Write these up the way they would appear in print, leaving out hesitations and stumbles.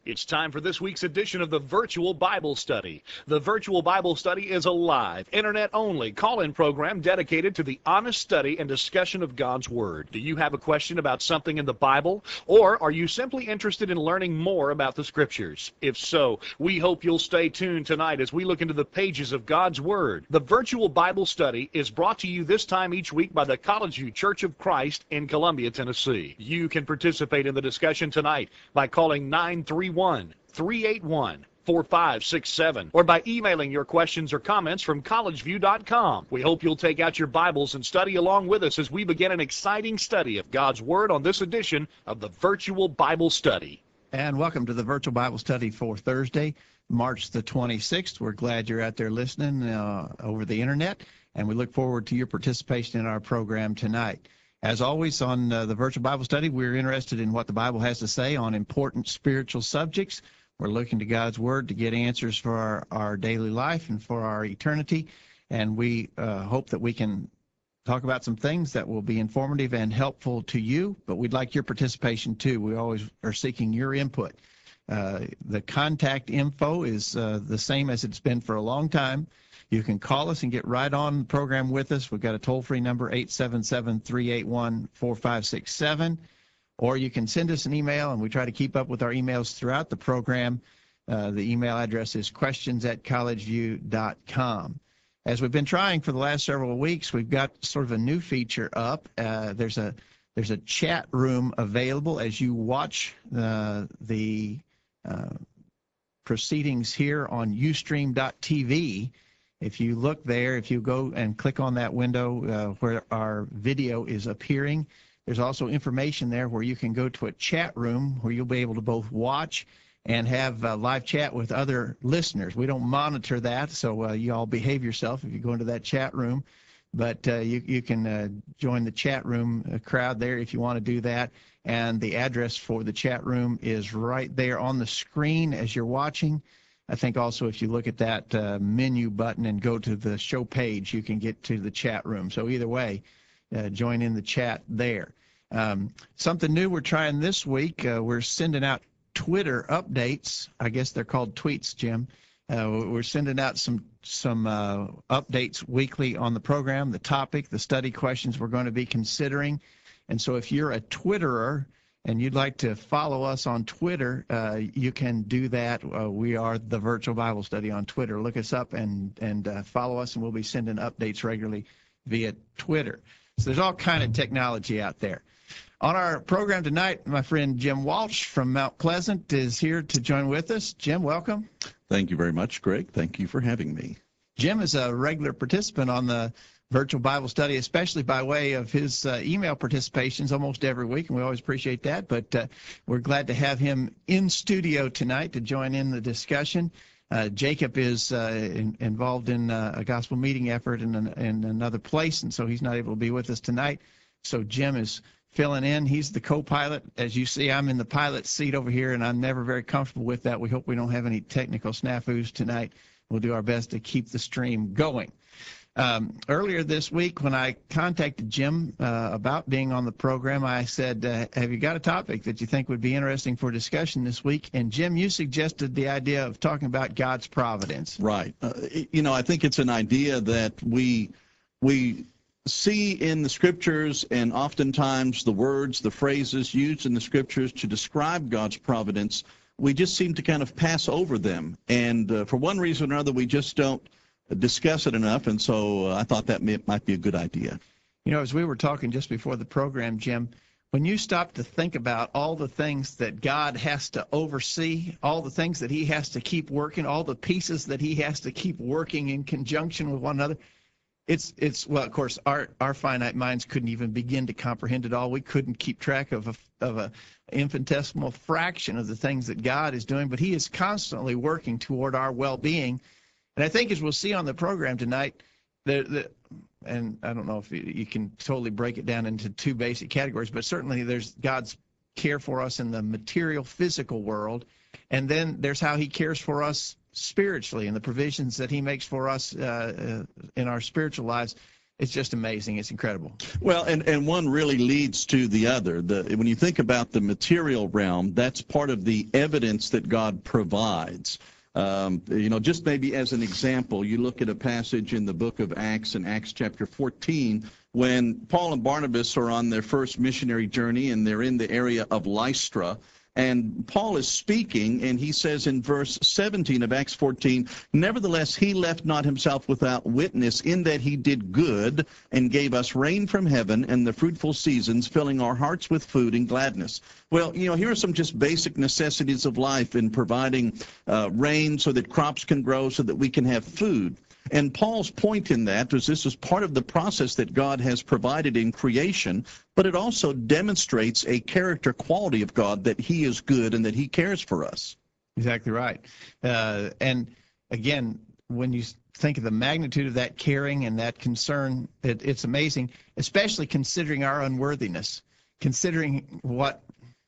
It's time for this week's edition of the Virtual Bible Study. The Virtual Bible Study is a live, internet-only call-in program dedicated to the honest study and discussion of God's Word. Do you have a question about something in the Bible? Or are you simply interested in learning more about the Scriptures? If so, we hope you'll stay tuned tonight as we look into the pages of God's Word. The Virtual Bible Study is brought to you this time each week by the College View Church of Christ in Columbia, Tennessee. You can participate in the discussion tonight by calling 931-381-4567 or by emailing your questions or comments from collegeview.com. We hope you'll take out your Bibles and study along with us as we begin an exciting study of God's Word on this edition of the Virtual Bible Study. And welcome to the Virtual Bible Study for Thursday, March the 26th. We're glad you're out there listening over the internet, and we look forward to your participation in our program tonight. As always, on the Virtual Bible Study, we're interested in what the Bible has to say on important spiritual subjects. We're looking to God's Word to get answers for our daily life and for our eternity, and we hope that we can talk about some things that will be informative and helpful to you, but we'd like your participation too. We always are seeking your input. The contact info is the same as it's been for a long time. You can call us and get right on the program with us. We've got a toll-free number, 877-381-4567, or you can send us an email, and we try to keep up with our emails throughout the program. The email address is questions@collegeview.com. As we've been trying for the last several weeks, we've got sort of a new feature up. There's a chat room available as you watch the proceedings here on Ustream.tv. If you look there, if you go and click on that window where our video is appearing, there's also information there where you can go to a chat room where you'll be able to both watch and have live chat with other listeners. We don't monitor that, so you all behave yourself if you go into that chat room. But you can join the chat room crowd there if you want to do that. And the address for the chat room is right there on the screen as you're watching. I think also if you look at that menu button and go to the show page, you can get to the chat room. So either way, join in the chat there. Something new we're trying this week, we're sending out Twitter updates. I guess they're called tweets, Jim. We're sending out some updates weekly on the program, the topic, the study questions we're going to be considering. And so if you're a Twitterer and you'd like to follow us on Twitter, you can do that. We are the Virtual Bible Study on Twitter. Look us up and follow us, and we'll be sending updates regularly via Twitter. So there's all kind of technology out there. On our program tonight, my friend Jim Walsh from Mount Pleasant is here to join with us. Jim, welcome. Thank you very much, Greg. Thank you for having me. Jim is a regular participant on the Virtual Bible Study, especially by way of his email participations almost every week, and we always appreciate that. But we're glad to have him in studio tonight to join in the discussion. Jacob is involved in a gospel meeting effort in another place, and so he's not able to be with us tonight. So Jim is filling in. He's the co-pilot. As you see, I'm in the pilot seat over here, and I'm never very comfortable with that. We hope we don't have any technical snafus tonight. We'll do our best to keep the stream going. Earlier this week, when I contacted Jim about being on the program, I said, have you got a topic that you think would be interesting for discussion this week? And Jim, you suggested the idea of talking about God's providence. Right. I think it's an idea that we see in the Scriptures, and oftentimes the words, the phrases used in the Scriptures to describe God's providence, we just seem to kind of pass over them. And for one reason or another, we just don't discuss it enough, and so I thought that might be a good idea. You know, as we were talking just before the program, Jim, when you stop to think about all the things that God has to oversee, all the things that he has to keep working, all the pieces that he has to keep working in conjunction with one another, it's well, of course, our finite minds couldn't even begin to comprehend it all. We couldn't keep track of a infinitesimal fraction of the things that God is doing, but he is constantly working toward our well-being. And I think, as we'll see on the program tonight, and I don't know if you can totally break it down into two basic categories, but certainly there's God's care for us in the material, physical world, and then there's how he cares for us spiritually and the provisions that he makes for us in our spiritual lives. it's just amazing. It's incredible. Well, and one really leads to the other. When you think about the material realm, that's part of the evidence that God provides. Just maybe as an example, you look at a passage in the book of Acts, in Acts chapter 14, when Paul and Barnabas are on their first missionary journey, and they're in the area of Lystra. And Paul is speaking, and he says in verse 17 of Acts 14, "Nevertheless, he left not himself without witness, in that he did good and gave us rain from heaven and the fruitful seasons, filling our hearts with food and gladness." Well, here are some just basic necessities of life in providing rain so that crops can grow, so that we can have food. And Paul's point in that was this is part of the process that God has provided in creation, but it also demonstrates a character quality of God, that he is good and that he cares for us. Exactly right. And again, when you think of the magnitude of that caring and that concern, it's amazing, especially considering our unworthiness, considering what,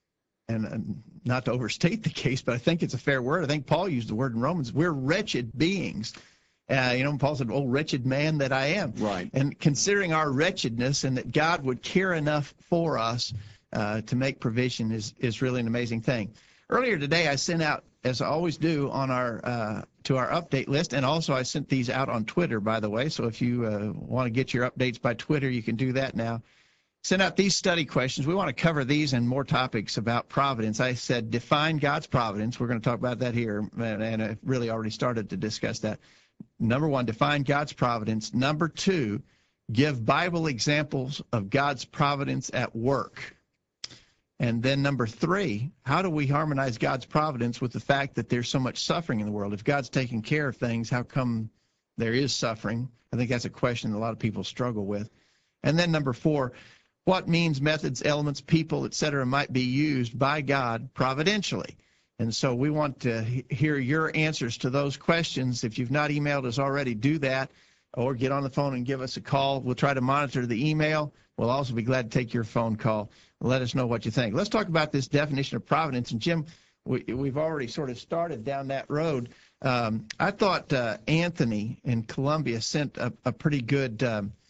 and not to overstate the case, but I think it's a fair word. I think Paul used the word in Romans, we're wretched beings. Paul said, "Oh, wretched man that I am." Right. And considering our wretchedness and that God would care enough for us to make provision is really an amazing thing. Earlier today, I sent out, as I always do, on our to our update list, and also I sent these out on Twitter, by the way. So if you want to get your updates by Twitter, you can do that now. Sent out these study questions. We want to cover these and more topics about providence. I said, define God's providence. We're going to talk about that here, and I've really already started to discuss that. Number one, define God's providence. Number two, give Bible examples of God's providence at work. And then number three, how do we harmonize God's providence with the fact that there's so much suffering in the world? If God's taking care of things, how come there is suffering? I think that's a question a lot of people struggle with. And then number four, what means, methods, elements, people, etc. might be used by God providentially? And so we want to hear your answers to those questions. If you've not emailed us already, do that, or get on the phone and give us a call. We'll try to monitor the email. We'll also be glad to take your phone call. Let us know what you think. Let's talk about this definition of providence. And Jim, we've already sort of started down that road. I thought Anthony in Columbia sent a pretty good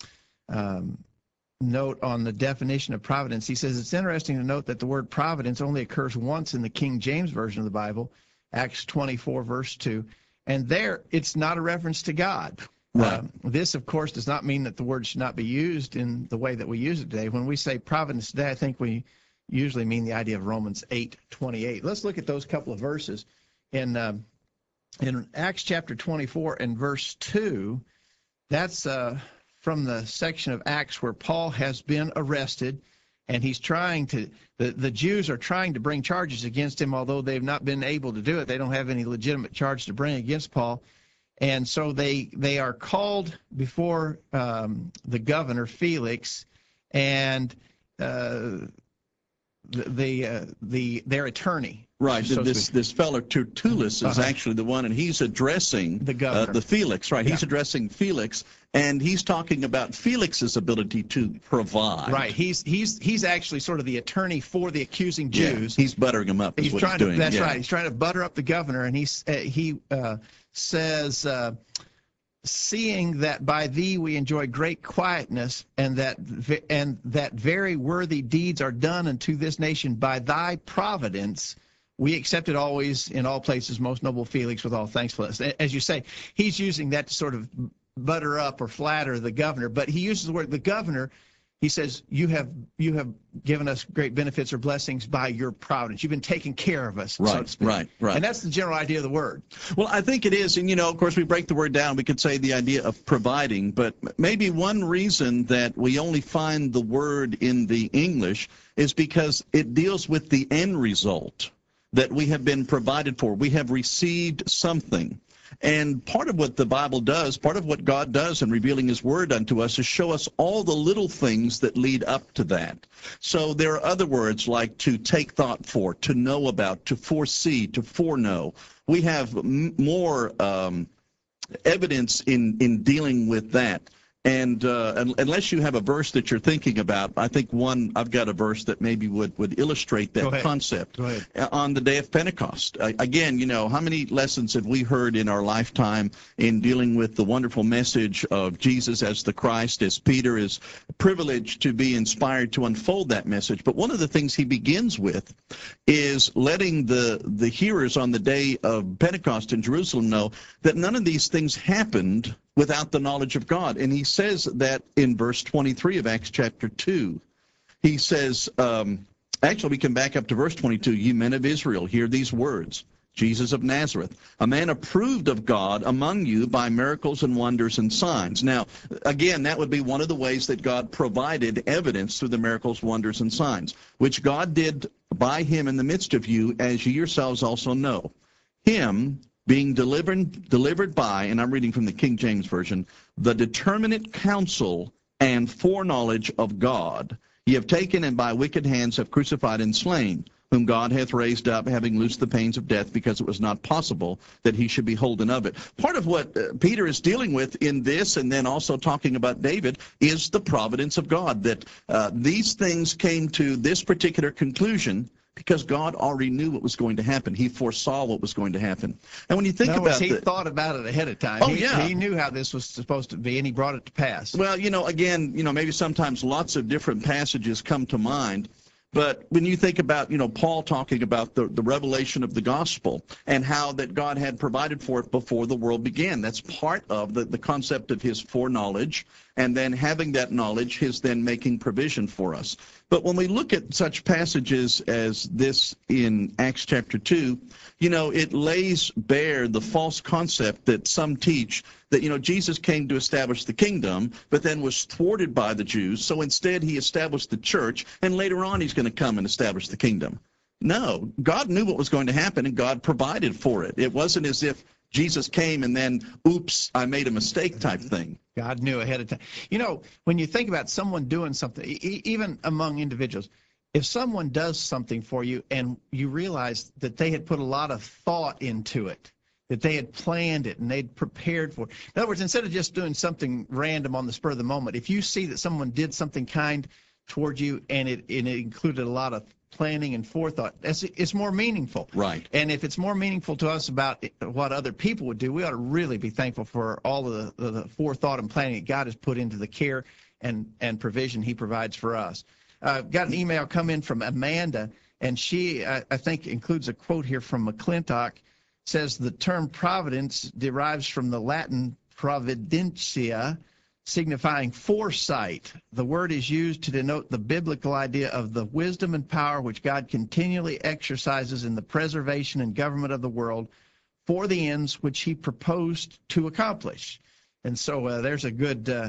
note on the definition of providence. He says it's interesting to note that the word providence only occurs once in the King James Version of the Bible, Acts 24, verse 2, and there it's not a reference to God. Right. This, of course, does not mean that the word should not be used in the way that we use it today. When we say providence today, I think we usually mean the idea of Romans 8:28. Let's look at those couple of verses. In Acts chapter 24 and verse 2, that's from the section of Acts where Paul has been arrested, and he's trying to, the Jews are trying to bring charges against him, although they've not been able to do it. They don't have any legitimate charge to bring against Paul. And so they are called before the governor, Felix, and their attorney. Right. This fellow Tertullus is actually the one, and he's addressing the governor, the Felix. Right. Yeah. He's addressing Felix, and he's talking about Felix's ability to provide. Right. He's actually sort of the attorney for the accusing Jews. Yeah, he's buttering him up. He's trying to. That's right. He's trying to butter up the governor, and he says, seeing that by thee we enjoy great quietness, and that very worthy deeds are done unto this nation by thy providence, we accept it always in all places, most noble Felix, with all thankfulness. As you say, he's using that to sort of butter up or flatter the governor, but he uses the word the governor. He says, you have given us great benefits or blessings by your providence. You've been taking care of us, right, so to speak. Right. And that's the general idea of the word. Well, I think it is. And, of course, we break the word down. We could say the idea of providing. But maybe one reason that we only find the word in the English is because it deals with the end result, that we have been provided for. We have received something. And part of what the Bible does, part of what God does in revealing his word unto us, is show us all the little things that lead up to that. So there are other words like to take thought for, to know about, to foresee, to foreknow. We have more evidence in dealing with that. And unless you have a verse that you're thinking about, I think I've got a verse that maybe would illustrate that concept. Go ahead. On the day of Pentecost. Again, how many lessons have we heard in our lifetime in dealing with the wonderful message of Jesus as the Christ, as Peter is privileged to be inspired to unfold that message. But one of the things he begins with is letting the hearers on the day of Pentecost in Jerusalem know that none of these things happened without the knowledge of God. And he says that in verse 23 of Acts chapter 2. He says, actually, we can back up to verse 22. Ye men of Israel, hear these words. Jesus of Nazareth, a man approved of God among you by miracles and wonders and signs. Now, again, that would be one of the ways that God provided evidence through the miracles, wonders, and signs, which God did by him in the midst of you, as ye yourselves also know. Him being delivered by, and I'm reading from the King James Version, the determinate counsel and foreknowledge of God, ye have taken and by wicked hands have crucified and slain, whom God hath raised up, having loosed the pains of death, because it was not possible that he should be holden of it. Part of what Peter is dealing with in this, and then also talking about David, is the providence of God, that these things came to this particular conclusion because God already knew what was going to happen. He foresaw what was going to happen. And when you think about it, he thought about it ahead of time. He knew how this was supposed to be, and he brought it to pass. Well, again, maybe sometimes lots of different passages come to mind. But when you think about, Paul talking about the revelation of the gospel and how that God had provided for it before the world began, that's part of the concept of his foreknowledge, and then having that knowledge, his then making provision for us. But when we look at such passages as this in Acts chapter 2, it lays bare the false concept that some teach that, Jesus came to establish the kingdom, but then was thwarted by the Jews. So instead he established the church, and later on he's going to come and establish the kingdom. No, God knew what was going to happen, and God provided for it. It wasn't as if Jesus came and then, oops, I made a mistake type thing. God knew ahead of time. When you think about someone doing something, even among individuals, if someone does something for you and you realize that they had put a lot of thought into it, that they had planned it and they'd prepared for it. In other words, instead of just doing something random on the spur of the moment, if you see that someone did something kind toward you and it included a lot of planning and forethought, it's more meaningful. Right. And if it's more meaningful to us about what other people would do, we ought to really be thankful for all of the forethought and planning that God has put into the care and provision he provides for us. Got an email come in from Amanda, and she, I think, includes a quote here from McClintock. Says the term providence derives from the Latin providentia, signifying foresight. The word is used to denote the biblical idea of the wisdom and power which God continually exercises in the preservation and government of the world for the ends which he proposed to accomplish. And so there's a good,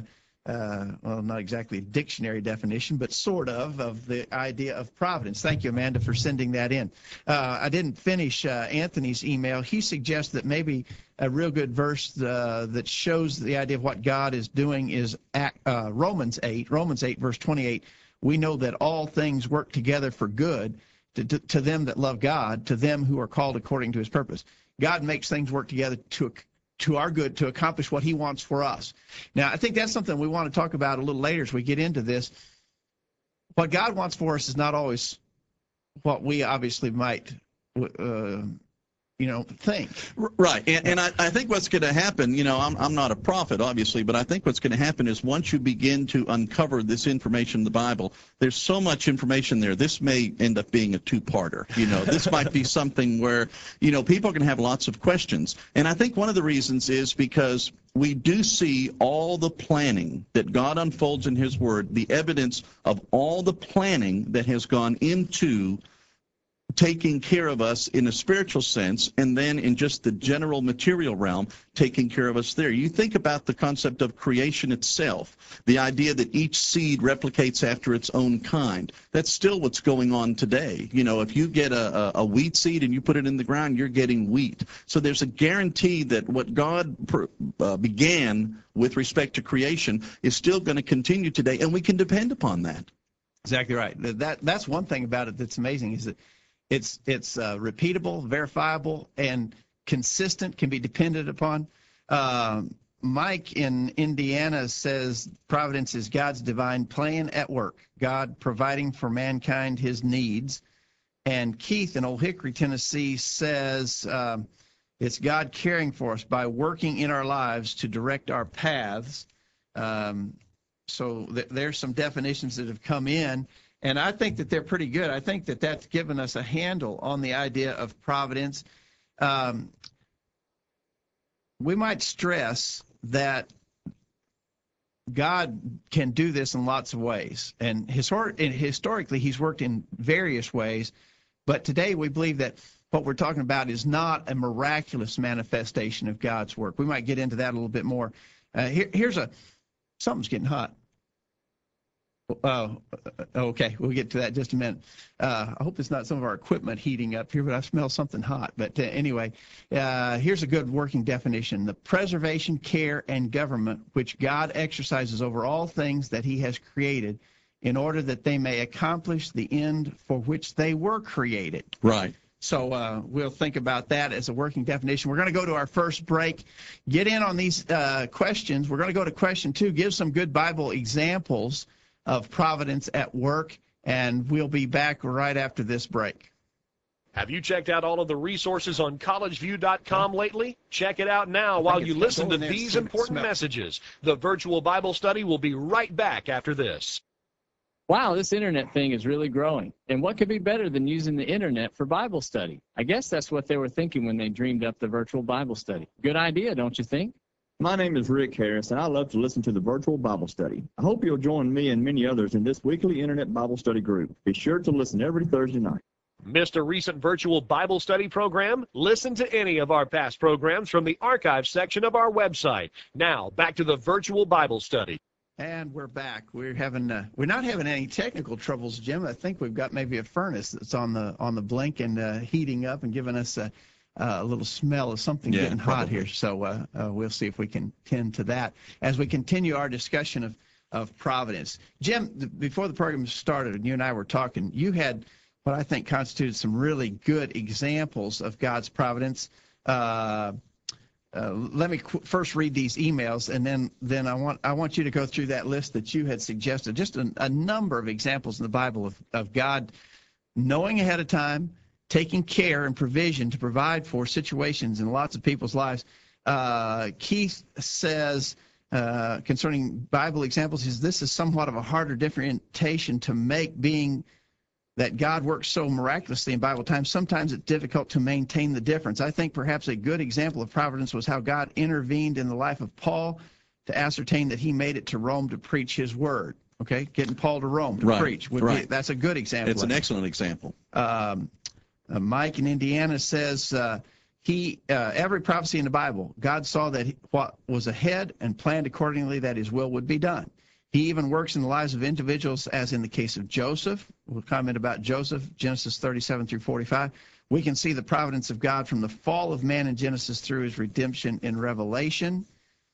well, not exactly a dictionary definition, but sort of the idea of providence. Thank you, Amanda, for sending that in. I didn't finish Anthony's email. He suggests that maybe a real good verse that shows the idea of what God is doing is Romans 8, verse 28. We know that all things work together for good to them that love God, to them who are called according to his purpose. God makes things work together to our good, to accomplish what he wants for us. Now, I think that's something we want to talk about a little later as we get into this. What God wants for us is not always what we obviously might think. Right. And I think what's going to happen, I'm not a prophet, obviously, but I think what's going to happen is once you begin to uncover this information in the Bible, there's so much information there. This may end up being a two-parter. This might be something where, people are going to have lots of questions. And I think one of the reasons is because we do see all the planning that God unfolds in his word, the evidence of all the planning that has gone into taking care of us in a spiritual sense, and then in just the general material realm, taking care of us there. You think about the concept of creation itself, the idea that each seed replicates after its own kind. That's still what's going on today. If you get a wheat seed and you put it in the ground, you're getting wheat. So there's a guarantee that what God began with respect to creation is still going to continue today, and we can depend upon that. Exactly right. That's one thing about it that's amazing, is that it's repeatable, verifiable, and consistent, can be depended upon. Mike in Indiana says providence is God's divine plan at work, God providing for mankind his needs. And Keith in Old Hickory, Tennessee says it's God caring for us by working in our lives to direct our paths. So there's some definitions that have come in, and I think that they're pretty good. I think that that's given us a handle on the idea of providence. We might stress that God can do this in lots of ways, and historically he's worked in various ways, but today we believe that what we're talking about is not a miraculous manifestation of God's work. We might get into that a little bit more. Something's getting hot. Okay, we'll get to that in just a minute. I hope it's not some of our equipment heating up here, but I smell something hot. But anyway, here's a good working definition. The preservation, care, and government which God exercises over all things that he has created in order that they may accomplish the end for which they were created. Right. So we'll think about that as a working definition. We're going to go to our first break. Get in on these questions. We're going to go to question 2. Give some good Bible examples of providence at work, and we'll be back right after this break. Have you checked out all of the resources on collegeview.com lately? Check it out now while you listen to these important messages. The virtual Bible study will be right back after this. Wow, this internet thing is really growing. And what could be better than using the internet for Bible study? I guess that's what they were thinking when they dreamed up the virtual Bible study. Good idea, don't you think? My name is Rick Harris, and I love to listen to the virtual Bible study. I hope you'll join me and many others in this weekly internet Bible study group. Be sure to listen every Thursday night. Missed a recent virtual Bible study program? Listen to any of our past programs from the archive section of our website. Now, back to the virtual Bible study. And we're back. We're not having any technical troubles, Jim. I think we've got maybe a furnace that's on the blink and heating up and giving us a little smell of something getting hot here. So we'll see if we can tend to that as we continue our discussion of providence. Jim, before the program started and you and I were talking, you had what I think constituted some really good examples of God's providence. Let me first read these emails, and then I want you to go through that list that you had suggested. Just a number of examples in the Bible of God knowing ahead of time, taking care and provision to provide for situations in lots of people's lives. Keith says concerning Bible examples, this is somewhat of a harder differentiation to make, being that God works so miraculously in Bible times. Sometimes it's difficult to maintain the difference. I think perhaps a good example of providence was how God intervened in the life of Paul to ascertain that he made it to Rome to preach his word. Okay, getting Paul to Rome to preach. That's a good example. It's an excellent example. Mike in Indiana says every prophecy in the Bible, God saw that what was ahead and planned accordingly that his will would be done. He even works in the lives of individuals, as in the case of Joseph. We'll comment about Joseph, Genesis 37 through 45. We can see the providence of God from the fall of man in Genesis through his redemption in Revelation.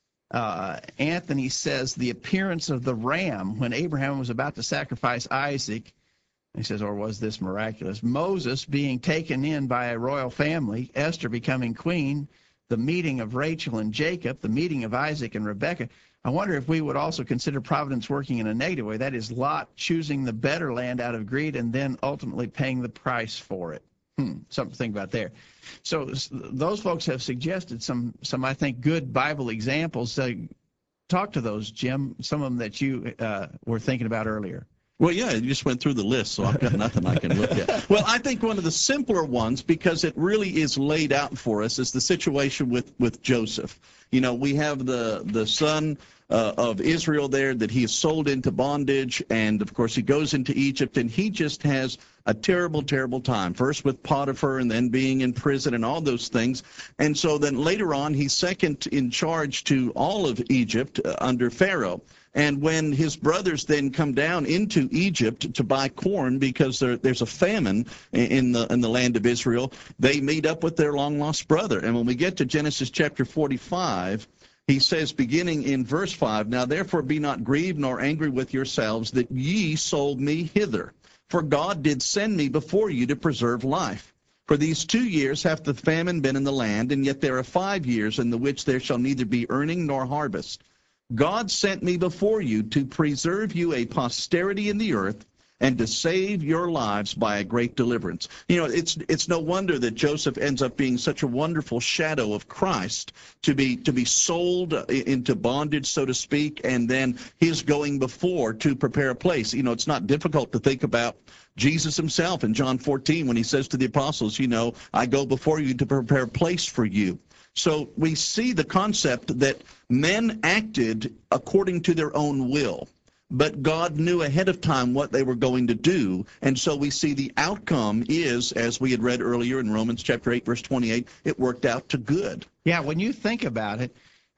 Anthony says the appearance of the ram when Abraham was about to sacrifice Isaac. He says, or was this miraculous? Moses being taken in by a royal family, Esther becoming queen, the meeting of Rachel and Jacob, the meeting of Isaac and Rebekah. I wonder if we would also consider providence working in a negative way. That is, Lot choosing the better land out of greed and then ultimately paying the price for it. Something to think about there. So those folks have suggested some I think, good Bible examples. Talk to those, Jim, some of them that you were thinking about earlier. Well, yeah, you just went through the list, so I've got nothing I can look at. Well, I think one of the simpler ones, because it really is laid out for us, is the situation with Joseph. You know, we have the son of Israel there that he is sold into bondage, and, of course, he goes into Egypt, and he just has a terrible, terrible time, first with Potiphar and then being in prison and all those things. And so then later on, he's second in charge to all of Egypt under Pharaoh. And when his brothers then come down into Egypt to buy corn because there's a famine in the land of Israel, they meet up with their long-lost brother. And when we get to Genesis chapter 45, he says, beginning in verse 5, now therefore be not grieved nor angry with yourselves that ye sold me hither. For God did send me before you to preserve life. For these 2 years hath the famine been in the land, and yet there are 5 years in the which there shall neither be earning nor harvest. God sent me before you to preserve you a posterity in the earth, and to save your lives by a great deliverance. You know, it's no wonder that Joseph ends up being such a wonderful shadow of Christ, to be sold into bondage, so to speak, and then his going before to prepare a place. You know, it's not difficult to think about Jesus himself in John 14 when he says to the apostles, you know, I go before you to prepare a place for you. So we see the concept that men acted according to their own will, but God knew ahead of time what they were going to do. And so we see the outcome is, as we had read earlier in Romans chapter 8, verse 28, it worked out to good. Yeah, when you think about it,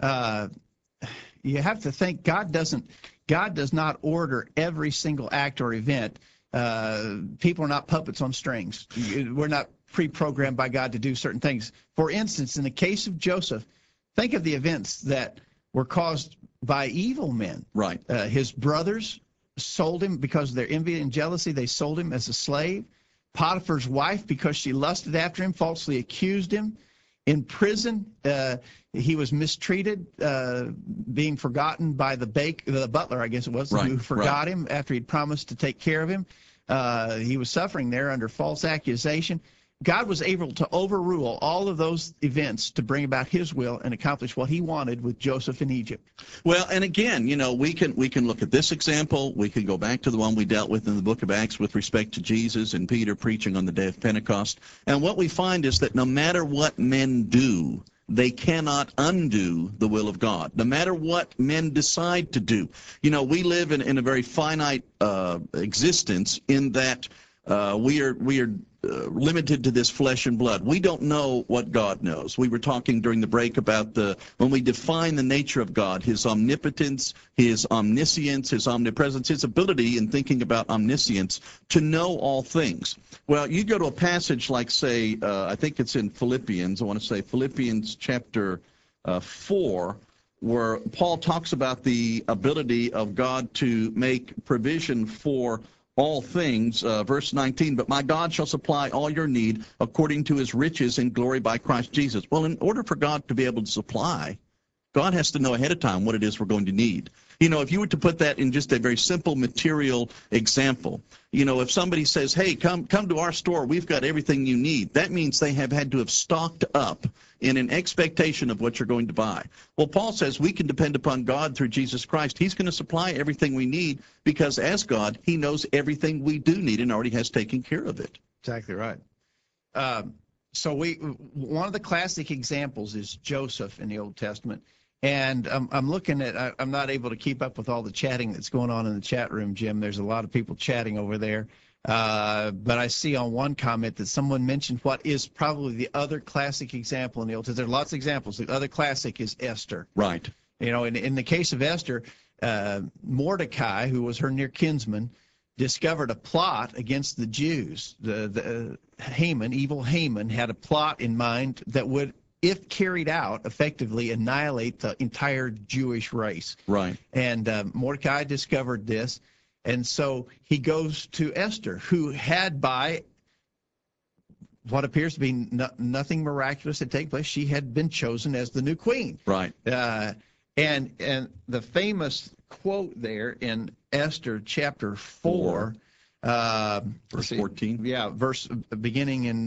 you have to think God does not order every single act or event. People are not puppets on strings. We're not pre-programmed by God to do certain things. For instance, in the case of Joseph, think of the events that were caused by evil men. Right. His brothers sold him because of their envy and jealousy. They sold him as a slave. Potiphar's wife, because she lusted after him, falsely accused him. In prison, he was mistreated, being forgotten by the butler, I guess it was, right, who forgot him after he'd promised to take care of him. He was suffering there under false accusation. God was able to overrule all of those events to bring about his will and accomplish what he wanted with Joseph in Egypt. Well, and again, you know, we can look at this example. We can go back to the one we dealt with in the book of Acts with respect to Jesus and Peter preaching on the day of Pentecost. And what we find is that no matter what men do, they cannot undo the will of God, no matter what men decide to do. You know, we live in a very finite existence in that we are limited to this flesh and blood. We don't know what God knows. We were talking during the break about when we define the nature of God, his omnipotence, his omniscience, his omnipresence, his ability in thinking about omniscience to know all things. Well, you go to a passage like, say, I think it's in Philippians, I want to say Philippians chapter 4, where Paul talks about the ability of God to make provision for all things, verse 19, but my God shall supply all your need according to his riches in glory by Christ Jesus. Well, in order for God to be able to supply, God has to know ahead of time what it is we're going to need. You know, if you were to put that in just a very simple material example, you know, if somebody says, hey, come to our store, we've got everything you need, that means they have had to have stocked up in an expectation of what you're going to buy. Well, Paul says we can depend upon God through Jesus Christ. He's going to supply everything we need because as God, he knows everything we do need and already has taken care of it. Exactly right. So one of the classic examples is Joseph in the Old Testament. And I'm looking at, I'm not able to keep up with all the chatting that's going on in the chat room, Jim. There's a lot of people chatting over there. But I see on one comment that someone mentioned what is probably the other classic example in the Old Testament. There are lots of examples. The other classic is Esther. Right. You know, in the case of Esther, Mordecai, who was her near kinsman, discovered a plot against the Jews. Evil Haman had a plot in mind that would, if carried out, effectively annihilate the entire Jewish race. Right. And Mordecai discovered this, and so he goes to Esther, who had, by what appears to be nothing miraculous had taken place, she had been chosen as the new queen. Right. And the famous quote there in Esther chapter 4, verse 14. Yeah, beginning in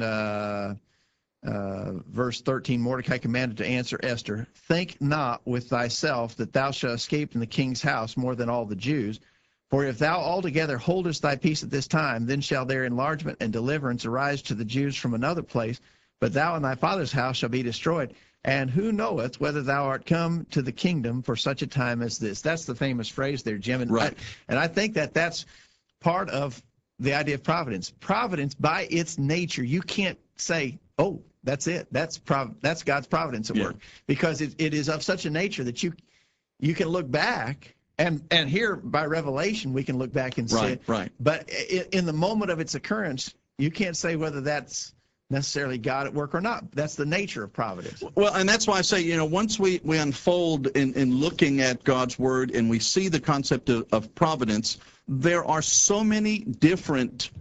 verse 13, Mordecai commanded to answer Esther, think not with thyself that thou shalt escape in the king's house more than all the Jews. For if thou altogether holdest thy peace at this time, then shall their enlargement and deliverance arise to the Jews from another place, but thou and thy father's house shall be destroyed. And who knoweth whether thou art come to the kingdom for such a time as this? That's the famous phrase there, Jim. And right. I think that's part of the idea of providence. Providence, by its nature, you can't say, oh, that's it. That's God's providence at work, because it is of such a nature that you can look back, and here by revelation we can look back and see it. Right. But in the moment of its occurrence, you can't say whether that's necessarily God at work or not. That's the nature of providence. Well, and that's why I say, you know, once we unfold in looking at God's word and we see the concept of providence, there are so many different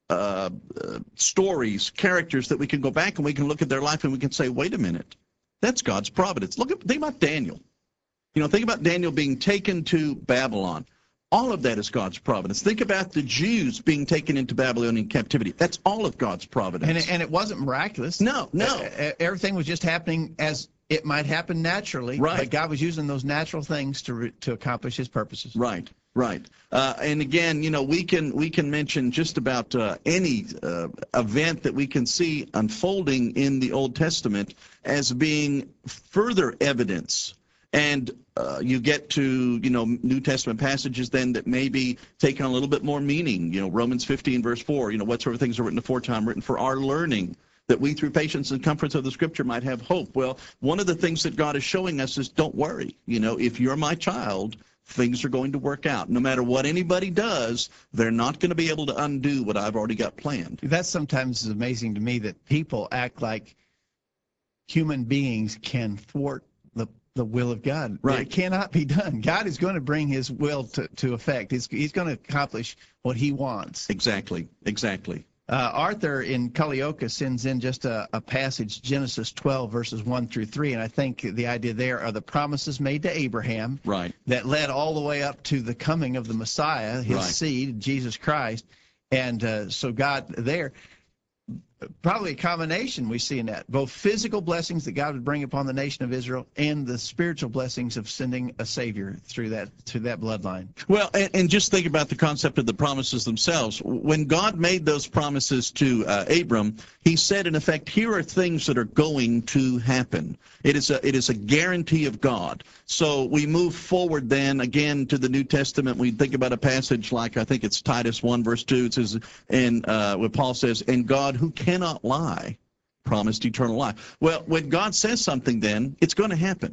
stories, characters that we can go back and we can look at their life and we can say, wait a minute, that's God's providence. Think about Daniel. Think about Daniel being taken to Babylon. All of that is God's providence. Think about the Jews being taken into Babylonian captivity. That's all of God's providence. And it wasn't miraculous. No. Everything was just happening as it might happen naturally. Right. But God was using those natural things to accomplish His purposes. Right. And again, we can mention just about any event that we can see unfolding in the Old Testament as being further evidence. And you get to, New Testament passages then that maybe take on a little bit more meaning. Romans 15, verse 4, whatsoever things are written aforetime, written for our learning, that we through patience and comforts of the Scripture might have hope. Well, one of the things that God is showing us is don't worry. If you're my child, things are going to work out. No matter what anybody does, they're not going to be able to undo what I've already got planned. That sometimes is amazing to me, that people act like human beings can thwart the will of God. Right. It cannot be done. God is going to bring His will to effect. He's going to accomplish what He wants. Exactly. Arthur in Culleoka sends in just a passage, Genesis 12, verses 1 through 3, and I think the idea there are the promises made to Abraham, right, that led all the way up to the coming of the Messiah, His seed, Jesus Christ. And so God there, probably a combination we see in that, both physical blessings that God would bring upon the nation of Israel and the spiritual blessings of sending a Savior through that bloodline. Well, and just think about the concept of the promises themselves. When God made those promises to Abram, He said, in effect, here are things that are going to happen. It is a guarantee of God. So we move forward then again to the New Testament. We think about a passage like, I think it's Titus 1, verse 2. It says, where Paul says, and God, who cannot lie, promised eternal life. Well, when God says something, then it's going to happen.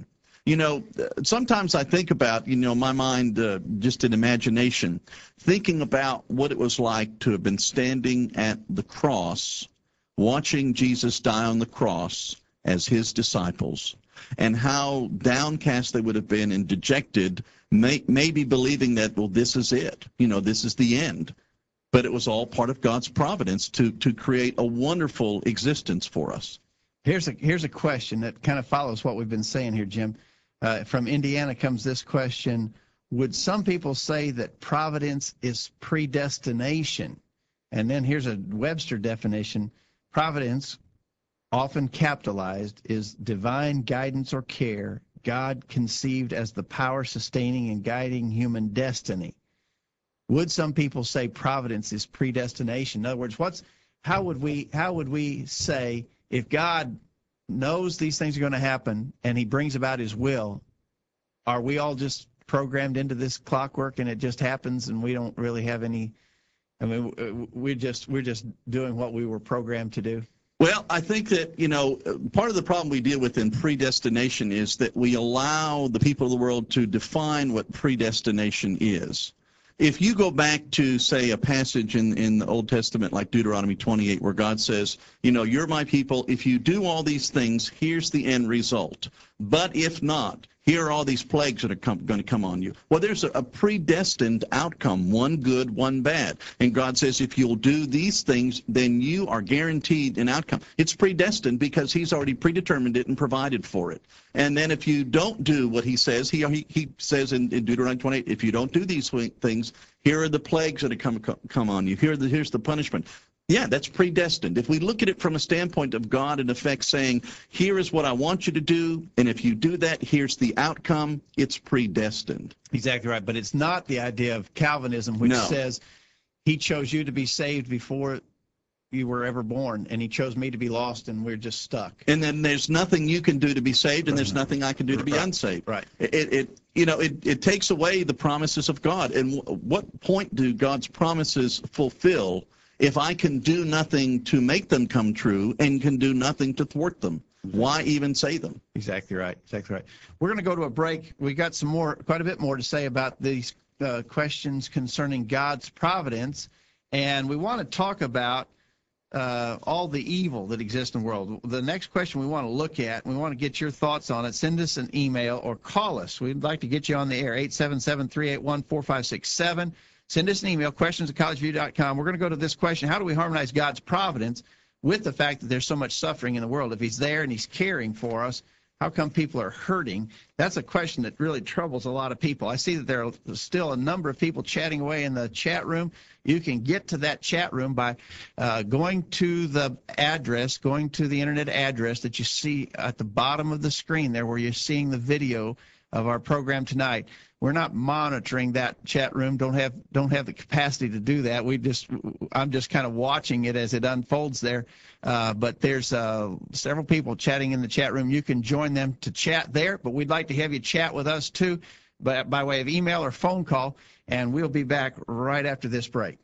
Sometimes I think about, my mind, just in imagination, thinking about what it was like to have been standing at the cross, watching Jesus die on the cross as His disciples, and how downcast they would have been and dejected, maybe believing that, well, this is it. This is the end. But it was all part of God's providence to create a wonderful existence for us. Here's a question that kind of follows what we've been saying here, Jim. From Indiana comes this question: would some people say that providence is predestination? And then here's a Webster definition: providence, often capitalized, is divine guidance or care, God conceived as the power sustaining and guiding human destiny. Would some people say providence is predestination? In other words, how would we say, if God knows these things are going to happen and He brings about His will, are we all just programmed into this clockwork and it just happens and we don't really have any? I mean, we're just doing what we were programmed to do. Well, I think that, part of the problem we deal with in predestination is that we allow the people of the world to define what predestination is. If you go back to, say, a passage in the Old Testament like Deuteronomy 28, where God says, you're my people, if you do all these things, here's the end result. But if not, here are all these plagues that are going to come on you. Well, there's a predestined outcome, one good, one bad. And God says, if you'll do these things, then you are guaranteed an outcome. It's predestined because He's already predetermined it and provided for it. And then if you don't do what He says, He says in Deuteronomy 28, if you don't do these things, here are the plagues that are come on you. Here's the punishment. Yeah, that's predestined. If we look at it from a standpoint of God, in effect saying, here is what I want you to do, and if you do that, here's the outcome, it's predestined. Exactly right. But it's not the idea of Calvinism, which says He chose you to be saved before you were ever born, and He chose me to be lost, and we're just stuck. And then there's nothing you can do to be saved, and there's nothing I can do to be unsaved. Right. It takes away the promises of God. And what point do God's promises fulfill if I can do nothing to make them come true and can do nothing to thwart them? Why even say them? Exactly right. Exactly right. We're going to go to a break. We got quite a bit more to say about these questions concerning God's providence, and we want to talk about all the evil that exists in the world. The next question we want to look at, we want to get your thoughts on it. Send us an email or call us. We'd like to get you on the air, 877-381-4567. Send us an email, questions@collegeview.com. We're going to go to this question: how do we harmonize God's providence with the fact that there's so much suffering in the world? If he's there and he's caring for us, how come people are hurting? That's a question that really troubles a lot of people. I see that there are still a number of people chatting away in the chat room. You can get to that chat room by going to the address, going to the internet address that you see at the bottom of the screen there where you're seeing the video of our program tonight. We're not monitoring that chat room. Don't have the capacity to do that. I'm just kind of watching it as it unfolds there. But there's several people chatting in the chat room. You can join them to chat there, but we'd like to have you chat with us too, by way of email or phone call, and we'll be back right after this break.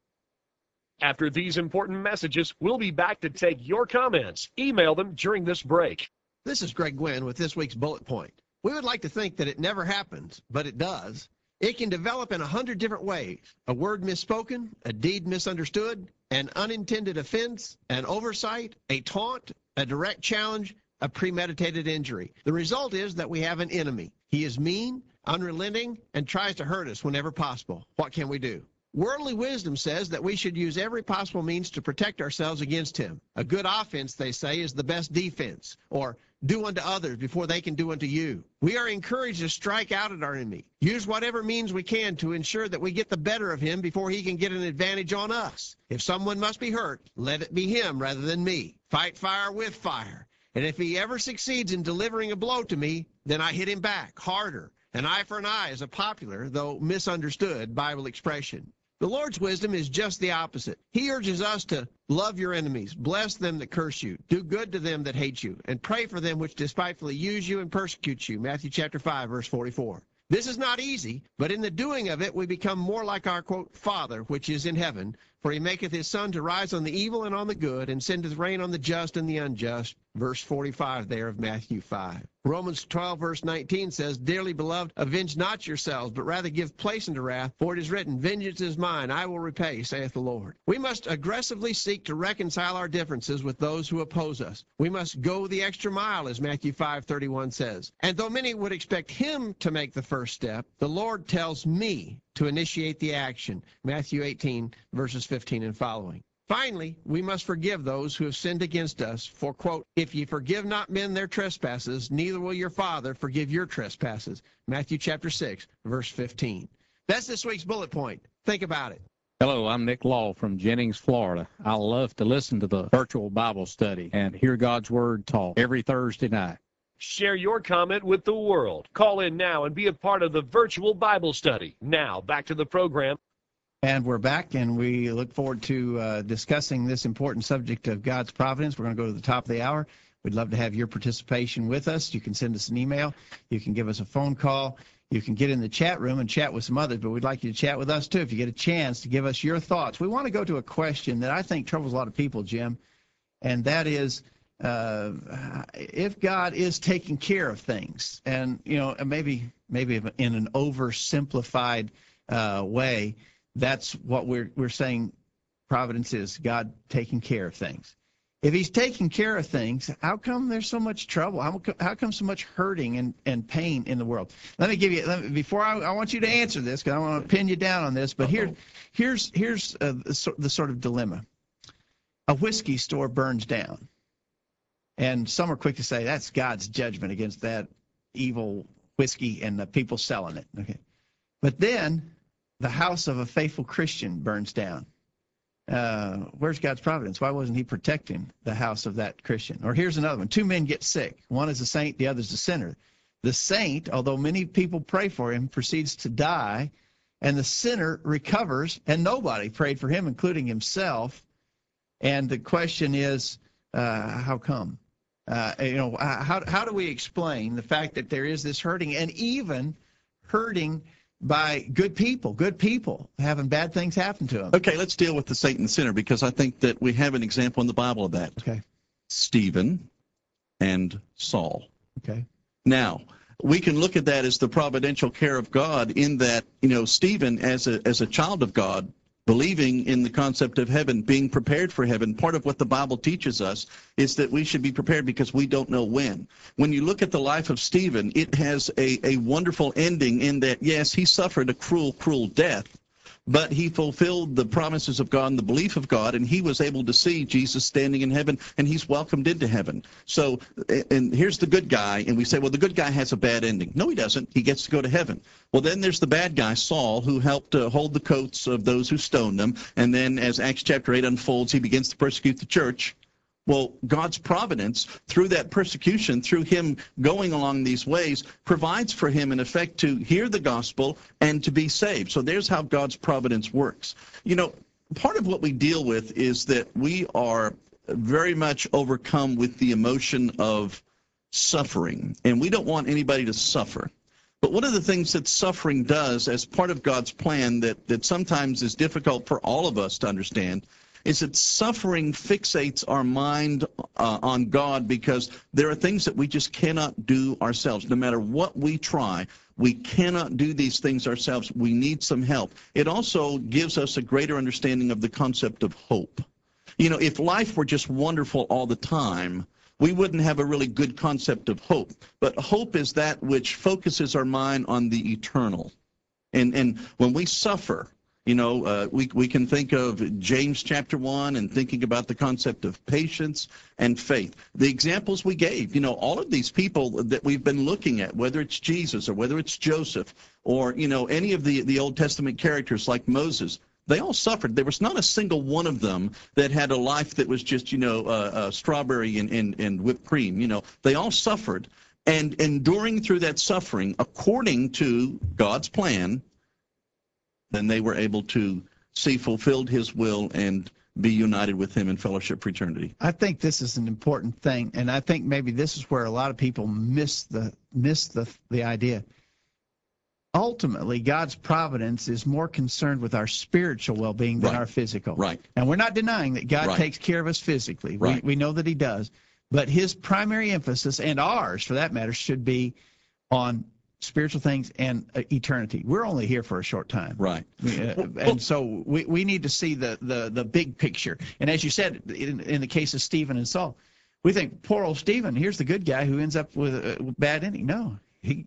After these important messages, we'll be back to take your comments. Email them during this break. This is Greg Gwynn with this week's Bullet Point. We would like to think that it never happens, but it does. It can develop in 100 different ways: a word misspoken, a deed misunderstood, an unintended offense, an oversight, a taunt, a direct challenge, a premeditated injury. The result is that we have an enemy. He is mean, unrelenting, and tries to hurt us whenever possible. What can we do? Worldly wisdom says that we should use every possible means to protect ourselves against him. A good offense, they say, is the best defense, or do unto others before they can do unto you. We are encouraged to strike out at our enemy. Use whatever means we can to ensure that we get the better of him before he can get an advantage on us. If someone must be hurt, let it be him rather than me. Fight fire with fire. And if he ever succeeds in delivering a blow to me, then I hit him back harder. An eye for an eye is a popular, though misunderstood, Bible expression. The Lord's wisdom is just the opposite. He urges us to love your enemies, bless them that curse you, do good to them that hate you, and pray for them which despitefully use you and persecute you. Matthew chapter 5, verse 44. This is not easy, but in the doing of it we become more like our, quote, Father, which is in heaven, for he maketh his sun to rise on the evil and on the good, and sendeth rain on the just and the unjust. Verse 45 there of Matthew 5. Romans 12, verse 19 says, Dearly beloved, avenge not yourselves, but rather give place unto wrath, for it is written, Vengeance is mine, I will repay, saith the Lord. We must aggressively seek to reconcile our differences with those who oppose us. We must go the extra mile, as Matthew 5:31 says. And though many would expect him to make the first step, the Lord tells me to initiate the action. Matthew 18, verses 15 and following. Finally, we must forgive those who have sinned against us, for, quote, if ye forgive not men their trespasses, neither will your Father forgive your trespasses. Matthew chapter 6, verse 15. That's this week's bullet point. Think about it. Hello, I'm Nick Law from Jennings, Florida. I love to listen to the virtual Bible study and hear God's Word taught every Thursday night. Share your comment with the world. Call in now and be a part of the virtual Bible study. Now, back to the program. And we're back, and we look forward to discussing this important subject of God's providence. We're going to go to the top of the hour. We'd love to have your participation with us. You can send us an email. You can give us a phone call. You can get in the chat room and chat with some others, but we'd like you to chat with us, too, if you get a chance to give us your thoughts. We want to go to a question that I think troubles a lot of people, Jim, and that is if God is taking care of things. And, you know, maybe in an oversimplified way, that's what we're saying providence is, God taking care of things. If he's taking care of things, how come there's so much trouble? How come so much hurting and pain in the world? Let me give you, before I want you to answer this, because I want to pin you down on this, but here's the sort of dilemma. A whiskey store burns down, and some are quick to say that's God's judgment against that evil whiskey and the people selling it. Okay, but then the house of a faithful Christian burns down. Where's God's providence? Why wasn't he protecting the house of that Christian? Or here's another one. Two men get sick. One is a saint, the other is a sinner. The saint, although many people pray for him, proceeds to die, and the sinner recovers, and nobody prayed for him, including himself. And the question is, how come? How do we explain the fact that there is this hurting, and even hurting by good people having bad things happen to them? Okay, let's deal with the saint and the sinner, because I think that we have an example in the Bible of that. Okay. Stephen and Saul. Okay. Now, we can look at that as the providential care of God, in that, you know, Stephen, as a child of God, believing in the concept of heaven, being prepared for heaven, part of what the Bible teaches us is that we should be prepared because we don't know when. When you look at the life of Stephen, it has a wonderful ending in that, yes, he suffered a cruel, cruel death, but he fulfilled the promises of God and the belief of God, and he was able to see Jesus standing in heaven, and he's welcomed into heaven. So, and here's the good guy, and we say, well, the good guy has a bad ending. No, he doesn't. He gets to go to heaven. Well, then there's the bad guy, Saul, who helped hold the coats of those who stoned them, and then as Acts chapter 8 unfolds, he begins to persecute the church. Well, God's providence, through that persecution, through him going along these ways, provides for him, in effect, to hear the gospel and to be saved. So there's how God's providence works. You know, part of what we deal with is that we are very much overcome with the emotion of suffering, and we don't want anybody to suffer. But one of the things that suffering does as part of God's plan that sometimes is difficult for all of us to understand is that suffering fixates our mind on God, because there are things that we just cannot do ourselves. No matter what we try, we cannot do these things ourselves. We need some help. It also gives us a greater understanding of the concept of hope. You know, if life were just wonderful all the time, we wouldn't have a really good concept of hope. But hope is that which focuses our mind on the eternal. And when we suffer, you know, we can think of James chapter 1 and thinking about the concept of patience and faith. The examples we gave, you know, all of these people that we've been looking at, whether it's Jesus or whether it's Joseph or, you know, any of the Old Testament characters like Moses, they all suffered. There was not a single one of them that had a life that was just, you know, strawberry and whipped cream. You know, they all suffered. And enduring through that suffering, according to God's plan, then they were able to see fulfilled his will and be united with him in fellowship for eternity. I think this is an important thing, and I think maybe this is where a lot of people miss the idea. Ultimately, God's providence is more concerned with our spiritual well-being than our physical. Right. And we're not denying that God takes care of us physically. Right. We know that he does. But his primary emphasis, and ours for that matter, should be on spiritual things and eternity. We're only here for a short time. Right. And so we need to see the big picture. And as you said, in the case of Stephen and Saul, we think, poor old Stephen, here's the good guy who ends up with a bad ending. No.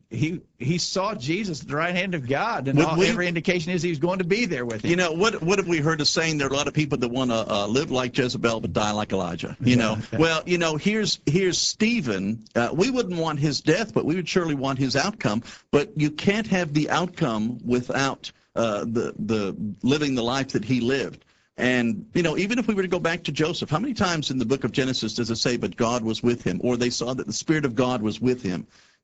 He saw Jesus at the right hand of God, and every indication is he was going to be there with him. You know, what have we heard of saying? There are a lot of people that want to live like Jezebel but die like Elijah. You know, well, you know, here's Stephen. We wouldn't want his death, but we would surely want his outcome. But you can't have the outcome without the living the life that he lived. And, you know, even if we were to go back to Joseph, how many times in the book of Genesis does it say, but God was with him, or they saw that the Spirit of God was with him?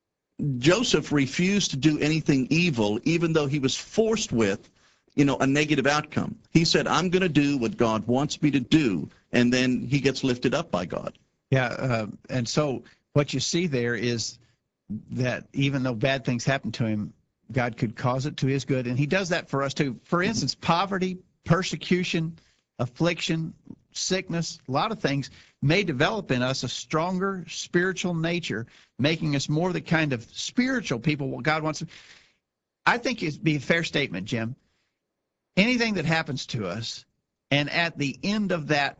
Joseph refused to do anything evil, even though he was forced with, you know, a negative outcome. He said, I'm going to do what God wants me to do, and then he gets lifted up by God. Yeah, and so what you see there is that even though bad things happen to him, God could cause it to his good, and he does that for us too. For instance, poverty, persecution, affliction, sickness, a lot of things may develop in us a stronger spiritual nature, making us more the kind of spiritual people what God wants. I think it'd be a fair statement, Jim. Anything that happens to us, and at the end of that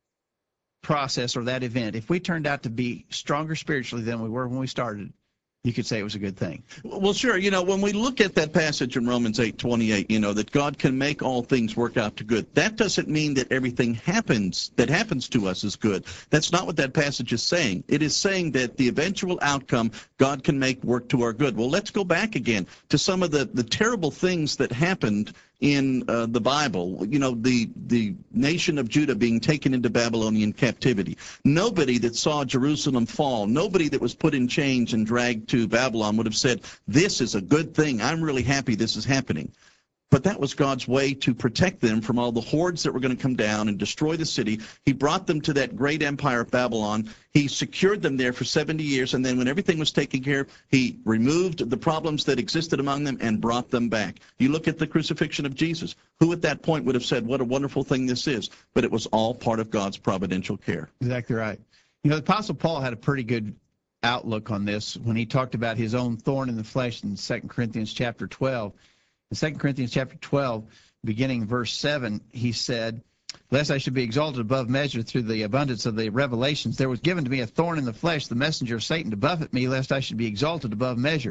process or that event, if we turned out to be stronger spiritually than we were when we started, you could say it was a good thing. Well, sure. You know, when we look at that passage in Romans 8:28, you know, that God can make all things work out to good, that doesn't mean that everything that happens to us is good. That's not what that passage is saying. It is saying that the eventual outcome God can make work to our good. Well, let's go back again to some of the terrible things that happened in the Bible. You know, the nation of Judah being taken into Babylonian captivity. Nobody that saw Jerusalem fall, nobody that was put in chains and dragged to Babylon would have said, this is a good thing. I'm really happy this is happening. But that was God's way to protect them from all the hordes that were going to come down and destroy the city. He brought them to that great empire of Babylon. He secured them there for 70 years, and then when everything was taken care of, he removed the problems that existed among them and brought them back. You look at the crucifixion of Jesus. Who at that point would have said, what a wonderful thing this is? But it was all part of God's providential care. Exactly right. You know, the Apostle Paul had a pretty good outlook on this when he talked about his own thorn in the flesh in 2 Corinthians chapter 12. In 2 Corinthians chapter 12, beginning verse 7, he said, lest I should be exalted above measure through the abundance of the revelations, there was given to me a thorn in the flesh, the messenger of Satan, to buffet me, lest I should be exalted above measure.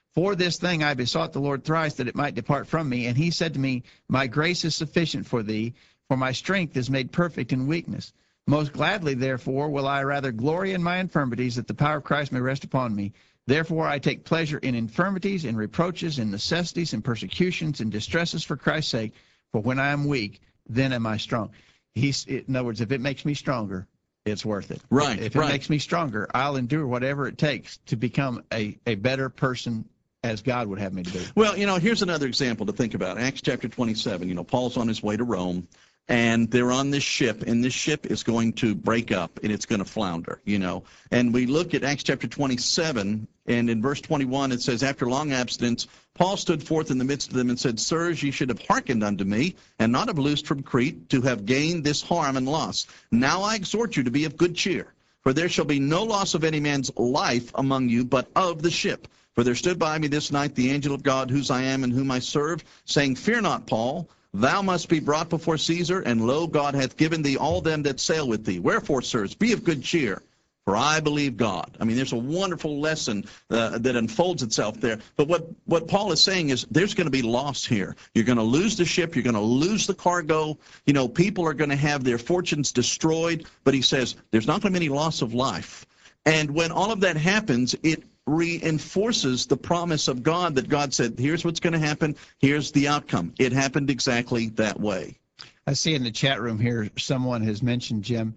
For this thing I besought the Lord thrice, that it might depart from me. And he said to me, My grace is sufficient for thee, for my strength is made perfect in weakness. Most gladly, therefore, will I rather glory in my infirmities, that the power of Christ may rest upon me. Therefore I take pleasure in infirmities, in reproaches, in necessities, in persecutions, in distresses for Christ's sake. For when I am weak, then am I strong. In other words, if it makes me stronger, it's worth it. Right. If it makes me stronger, I'll endure whatever it takes to become a better person as God would have me to be. Well, here's another example to think about. Acts chapter 27, Paul's on his way to Rome, and they're on this ship, and this ship is going to break up, and it's going to flounder, And we look at Acts chapter 27, and in verse 21 it says, After long abstinence, Paul stood forth in the midst of them and said, Sirs, ye should have hearkened unto me, and not have loosed from Crete, to have gained this harm and loss. Now I exhort you to be of good cheer, for there shall be no loss of any man's life among you, but of the ship. For there stood by me this night the angel of God, whose I am and whom I serve, saying, Fear not, Paul, thou must be brought before Caesar, and lo, God hath given thee all them that sail with thee. Wherefore, sirs, be of good cheer, for I believe God. I mean, there's a wonderful lesson that unfolds itself there. But what Paul is saying is there's going to be loss here. You're going to lose the ship. You're going to lose the cargo. People are going to have their fortunes destroyed. But he says there's not going to be any loss of life. And when all of that happens, it reinforces the promise of God that God said, here's what's going to happen, here's the outcome. It happened exactly that way. I see in the chat room here someone has mentioned, Jim,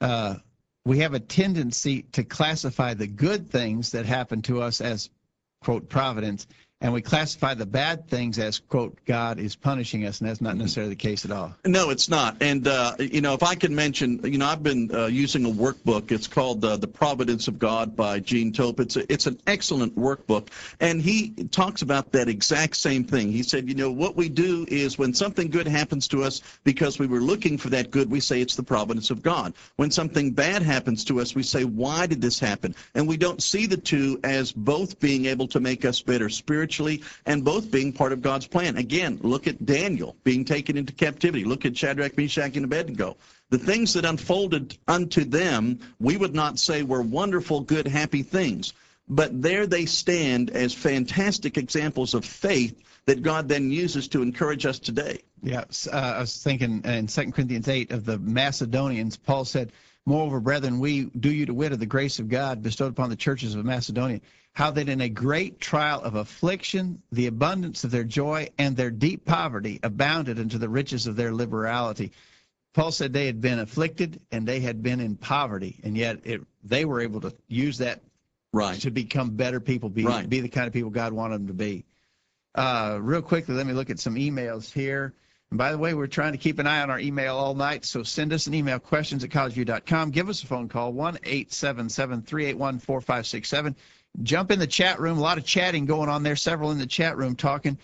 we have a tendency to classify the good things that happen to us as, quote, providence, and we classify the bad things as, quote, God is punishing us, and that's not necessarily the case at all. No, it's not. And, if I can mention, I've been using a workbook. It's called The Providence of God by Gene Tope. It's an excellent workbook, and he talks about that exact same thing. He said, what we do is when something good happens to us because we were looking for that good, we say it's the providence of God. When something bad happens to us, we say, why did this happen? And we don't see the two as both being able to make us better spiritually, and both being part of God's plan. Again, look at Daniel being taken into captivity. Look at Shadrach, Meshach, and Abednego. The things that unfolded unto them, we would not say were wonderful, good, happy things. But there they stand as fantastic examples of faith that God then uses to encourage us today. Yeah, I was thinking in 2 Corinthians 8 of the Macedonians, Paul said, Moreover, brethren, we do you to wit of the grace of God bestowed upon the churches of Macedonia, how that in a great trial of affliction, the abundance of their joy and their deep poverty abounded unto the riches of their liberality. Paul said they had been afflicted and they had been in poverty, and yet they were able to use that to become better people, be the kind of people God wanted them to be. Real quickly, let me look at some emails here. And by the way, we're trying to keep an eye on our email all night, so send us an email, questions@collegeview.com. Give us a phone call, 1-877-381-4567. Jump in the chat room. A lot of chatting going on there, several in the chat room talking.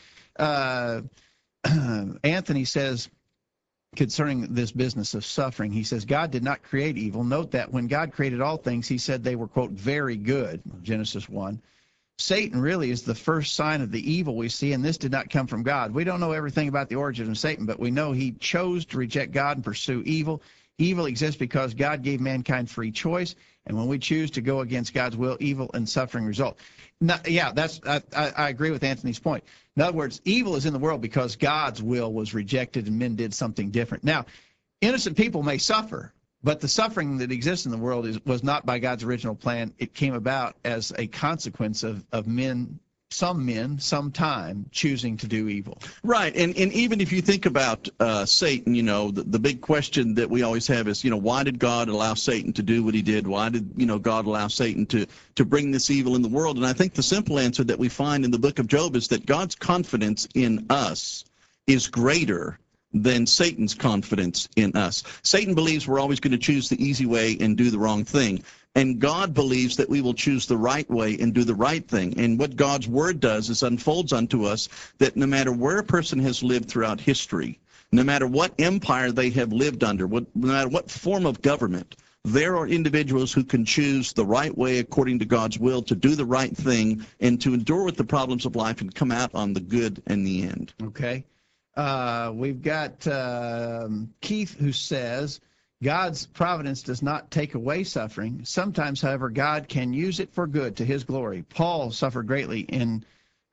Anthony says, concerning this business of suffering, he says, God did not create evil. Note that when God created all things, he said they were, quote, very good, Genesis 1. Satan really is the first sign of the evil we see, and this did not come from God. We don't know everything about the origin of Satan, but we know he chose to reject God and pursue evil. Evil exists because God gave mankind free choice, and when we choose to go against God's will, evil and suffering result. Now, yeah, I agree with Anthony's point. In other words, evil is in the world because God's will was rejected and men did something different. Now, innocent people may suffer, but the suffering that exists in the world was not by God's original plan. It came about as a consequence of some time choosing to do evil. Right, and even if you think about Satan, the big question that we always have is, why did God allow Satan to do what he did? Why did, God allow Satan to bring this evil in the world? And I think the simple answer that we find in the book of Job is that God's confidence in us is greater than Satan's confidence in us. Satan believes we're always going to choose the easy way and do the wrong thing. And God believes that we will choose the right way and do the right thing. And what God's word does is unfolds unto us that no matter where a person has lived throughout history, no matter what empire they have lived under, no matter what form of government, there are individuals who can choose the right way according to God's will to do the right thing and to endure with the problems of life and come out on the good in the end. Okay. We've got Keith who says, God's providence does not take away suffering. Sometimes, however, God can use it for good to his glory. Paul suffered greatly in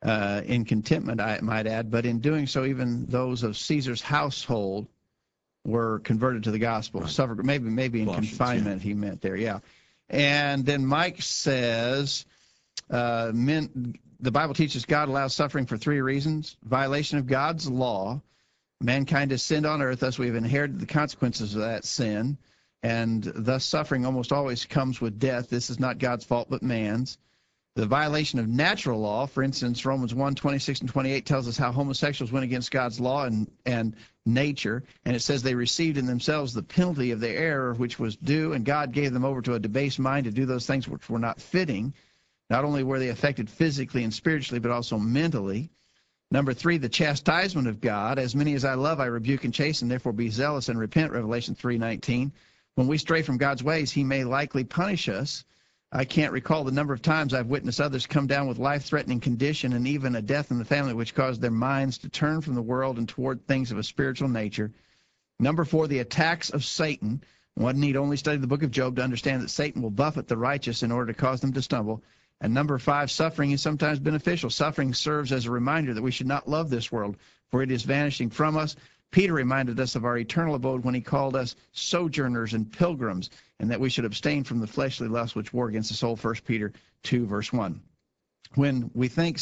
in contentment, I might add. But in doing so, even those of Caesar's household were converted to the gospel. Right. Suffered, maybe in Colossians, confinement, he meant there, yeah. And then Mike says, the Bible teaches God allows suffering for 3 reasons: violation of God's law. Mankind has sinned on earth, thus we have inherited the consequences of that sin, and thus suffering almost always comes with death. This is not God's fault, but man's. The violation of natural law, for instance, Romans 1:26 and 28 tells us how homosexuals went against God's law and nature, and it says they received in themselves the penalty of their error, which was due, and God gave them over to a debased mind to do those things which were not fitting. Not only were they affected physically and spiritually, but also mentally. Number 3, the chastisement of God. As many as I love, I rebuke and chasten, therefore be zealous and repent, Revelation 3:19. When we stray from God's ways, he may likely punish us. I can't recall the number of times I've witnessed others come down with life-threatening condition and even a death in the family, which caused their minds to turn from the world and toward things of a spiritual nature. Number 4, the attacks of Satan. One need only study the book of Job to understand that Satan will buffet the righteous in order to cause them to stumble. And number 5, suffering is sometimes beneficial. Suffering serves as a reminder that we should not love this world, for it is vanishing from us. Peter reminded us of our eternal abode when he called us sojourners and pilgrims, and that we should abstain from the fleshly lusts which war against the soul, 1 Peter 2, verse 1. When we think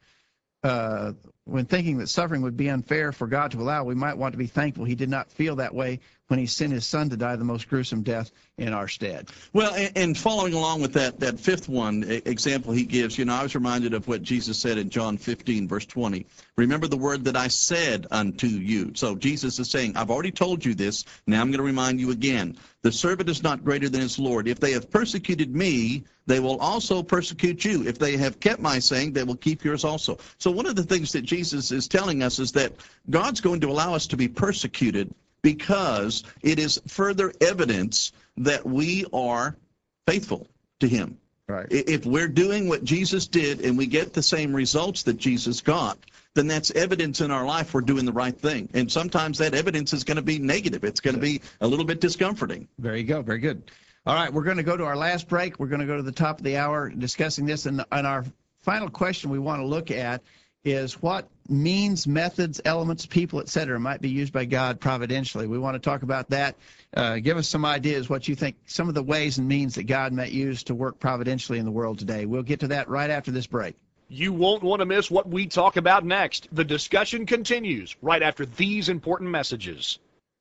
when thinking that suffering would be unfair for God to allow, we might want to be thankful he did not feel that way when he sent his son to die the most gruesome death in our stead. Well, and following along with that 5th one example he gives, I was reminded of what Jesus said in John 15, verse 20. Remember the word that I said unto you. So Jesus is saying, I've already told you this. Now I'm going to remind you again. The servant is not greater than his Lord. If they have persecuted me, they will also persecute you. If they have kept my saying, they will keep yours also. So one of the things that Jesus is telling us is that God's going to allow us to be persecuted because it is further evidence that we are faithful to him. Right. If we're doing what Jesus did and we get the same results that Jesus got, then that's evidence in our life we're doing the right thing. And sometimes that evidence is going to be negative. It's going to be a little bit discomforting. There you go. Very good. All right, we're going to go to our last break. We're going to go to the top of the hour discussing this. And our final question we want to look at is what means, methods, elements, people, etc. might be used by God providentially. We want to talk about that. Give us some ideas what you think, some of the ways and means that God might use to work providentially in the world today. We'll get to that right after this break. You won't want to miss what we talk about next. The discussion continues right after these important messages.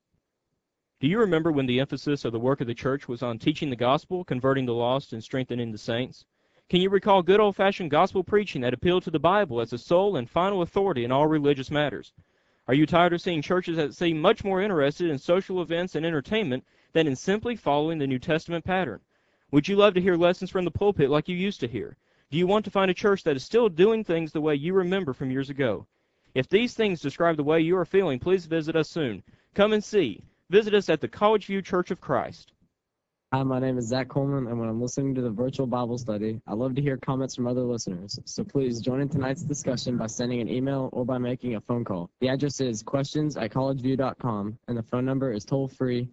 Do you remember when the emphasis of the work of the church was on teaching the gospel, converting the lost, and strengthening the saints? Can you recall good old-fashioned gospel preaching that appealed to the Bible as the sole and final authority in all religious matters? Are you tired of seeing churches that seem much more interested in social events and entertainment than in simply following the New Testament pattern? Would you love to hear lessons from the pulpit like you used to hear? Do you want to find a church that is still doing things the way you remember from years ago? If these things describe the way you are feeling, please visit us soon. Come and see. Visit us at the College View Church of Christ. Hi, my name is Zach Coleman, and when I'm listening to the virtual Bible study, I love to hear comments from other listeners. So please join in tonight's discussion by sending an email or by making a phone call. The address is questions@collegeview.com, and the phone number is toll-free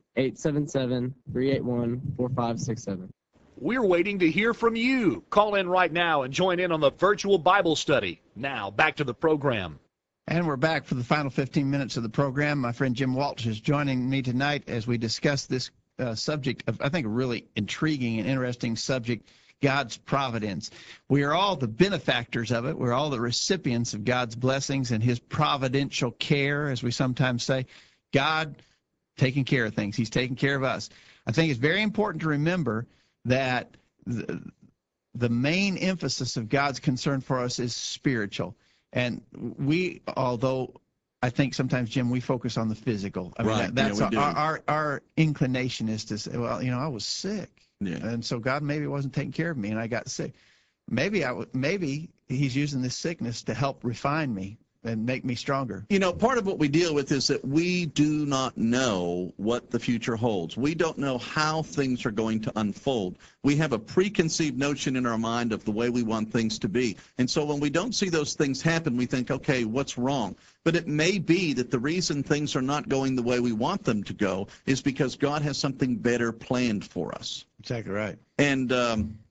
877-381-4567. We're waiting to hear from you. Call in right now and join in on the virtual Bible study. Now, back to the program. And we're back for the final 15 minutes of the program. My friend Jim Walsh is joining me tonight as we discuss this subject of, I think, a really intriguing and interesting subject, God's providence. We are all the benefactors of it. We're all the recipients of God's blessings and his providential care, as we sometimes say. God taking care of things. He's taking care of us. I think it's very important to remember that the main emphasis of God's concern for us is spiritual. And we, although I think sometimes, Jim, we focus on the physical. I mean, Right. that's Yeah, our inclination is to say, well, I was sick. Yeah. And so God maybe wasn't taking care of me and I got sick. Maybe he's using this sickness to help refine me and make me stronger. Part of what we deal with is that we do not know what the future holds. We don't know how things are going to unfold. We have a preconceived notion in our mind of the way we want things to be. And so when we don't see those things happen, we think, okay, what's wrong? But it may be that the reason things are not going the way we want them to go is because God has something better planned for us. Exactly right. And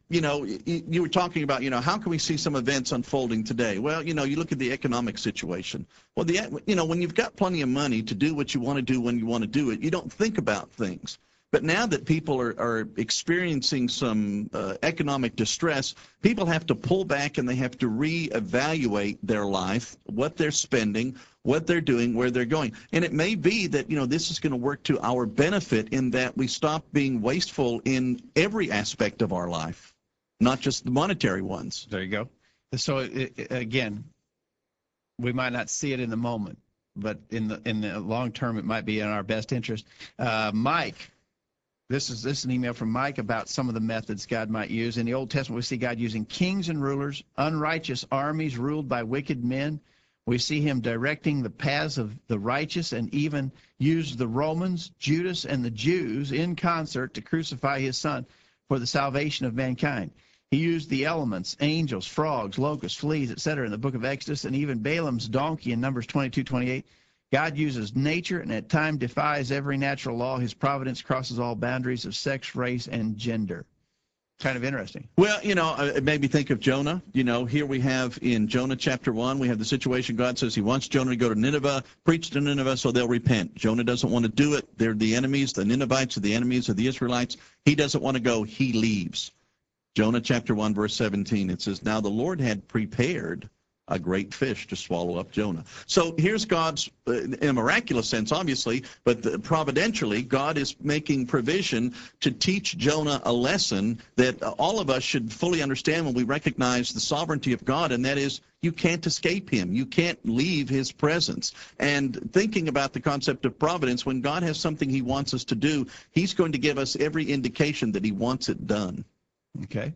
you were talking about, how can we see some events unfolding today? Well, you look at the economic situation. Well, when you've got plenty of money to do what you want to do when you want to do it, you don't think about things. But now that people are experiencing some economic distress, people have to pull back and they have to reevaluate their life, what they're spending, what they're doing, where they're going. And it may be that, this is going to work to our benefit in that we stop being wasteful in every aspect of our life, not just the monetary ones. There you go. So, again, we might not see it in the moment, but in the long term, it might be in our best interest. Mike. This is an email from Mike about some of the methods God might use. In the Old Testament, we see God using kings and rulers, unrighteous armies ruled by wicked men. We see him directing the paths of the righteous and even used the Romans, Judas, and the Jews in concert to crucify his son for the salvation of mankind. He used the elements, angels, frogs, locusts, fleas, etc. in the book of Exodus, and even Balaam's donkey in Numbers 22:28. God uses nature and at times defies every natural law. His providence crosses all boundaries of sex, race, and gender. Kind of interesting. Well, it made me think of Jonah. Here we have in Jonah chapter 1, we have the situation. God says he wants Jonah to go to Nineveh, preach to Nineveh so they'll repent. Jonah doesn't want to do it. They're the enemies. The Ninevites are the enemies of the Israelites. He doesn't want to go. He leaves. Jonah chapter 1, verse 17, it says, "Now the Lord had prepared a great fish to swallow up Jonah." So here's God's, in a miraculous sense, obviously, but providentially, God is making provision to teach Jonah a lesson that all of us should fully understand when we recognize the sovereignty of God, and that is you can't escape him. You can't leave his presence. And thinking about the concept of providence, when God has something he wants us to do, he's going to give us every indication that he wants it done. Okay.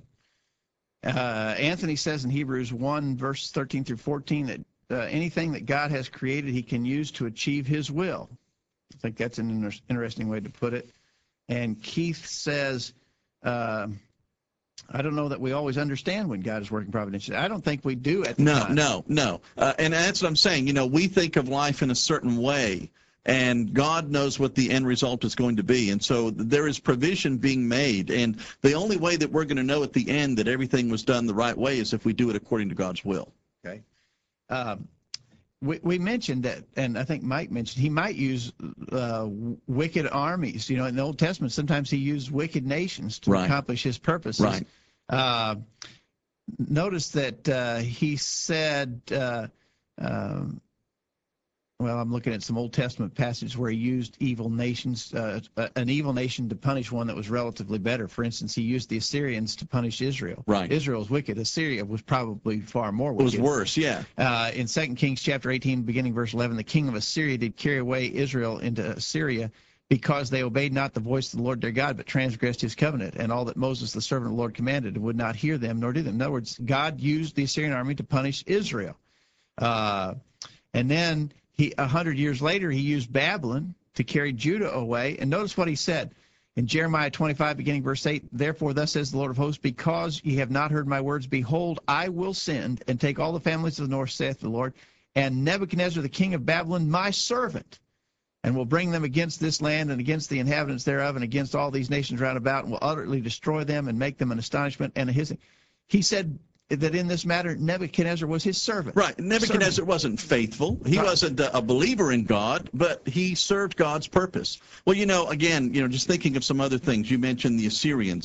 Anthony says in Hebrews 1, verse 13 through 14, that anything that God has created, he can use to achieve his will. I think that's an interesting way to put it. And Keith says, I don't know that we always understand when God is working providentially. I don't think we do at the time. No. And that's what I'm saying. We think of life in a certain way, and God knows what the end result is going to be. And so there is provision being made. And the only way that we're going to know at the end that everything was done the right way is if we do it according to God's will. Okay. We mentioned that, and I think Mike mentioned, he might use wicked armies. In the Old Testament, sometimes he used wicked nations to accomplish his purposes. Right. Notice that he said... well, I'm looking at some Old Testament passages where he used evil nations, an evil nation to punish one that was relatively better. For instance, he used the Assyrians to punish Israel. Right. Israel's wicked. Assyria was probably far more wicked. It was worse, yeah. In 2 Kings chapter 18, beginning verse 11, the king of Assyria did carry away Israel into Assyria because they obeyed not the voice of the Lord their God, but transgressed his covenant, and all that Moses, the servant of the Lord, commanded, and would not hear them nor do them. In other words, God used the Assyrian army to punish Israel. And then 100 years later, he used Babylon to carry Judah away. And notice what he said in Jeremiah 25, beginning verse 8, "Therefore thus says the Lord of hosts, because ye have not heard my words, behold, I will send and take all the families of the north, saith the Lord, and Nebuchadnezzar the king of Babylon, my servant, and will bring them against this land and against the inhabitants thereof and against all these nations round about, and will utterly destroy them and make them an astonishment and a hissing." He said that in this matter, Nebuchadnezzar was his servant. Right. Nebuchadnezzar wasn't faithful. He wasn't a believer in God, but he served God's purpose. Well, again, just thinking of some other things. You mentioned the Assyrians.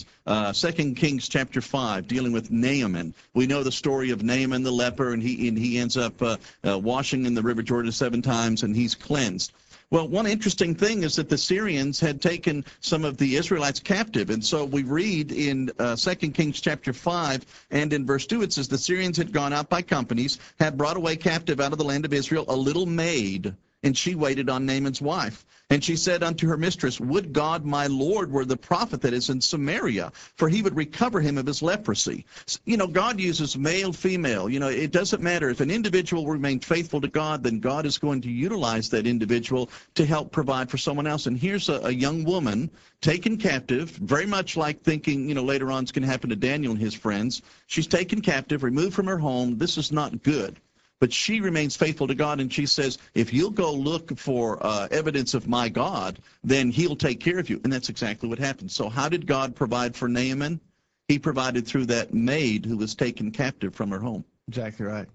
2 Kings chapter 5, dealing with Naaman. We know the story of Naaman the leper, and he ends up washing in the River Jordan 7 times, and he's cleansed. Well, one interesting thing is that the Syrians had taken some of the Israelites captive. And so we read in 2 Kings chapter 5 and in verse 2, it says, "The Syrians had gone out by companies, had brought away captive out of the land of Israel a little maid, and she waited on Naaman's wife. And she said unto her mistress, Would God my Lord were the prophet that is in Samaria, for he would recover him of his leprosy." God uses male, female. It doesn't matter. If an individual remains faithful to God, then God is going to utilize that individual to help provide for someone else. And here's a young woman taken captive, very much like thinking, later on it's going to happen to Daniel and his friends. She's taken captive, removed from her home. This is not good. But she remains faithful to God, and she says, if you'll go look for evidence of my God, then he'll take care of you. And that's exactly what happened. So how did God provide for Naaman? he provided through that maid who was taken captive from her home. Exactly right.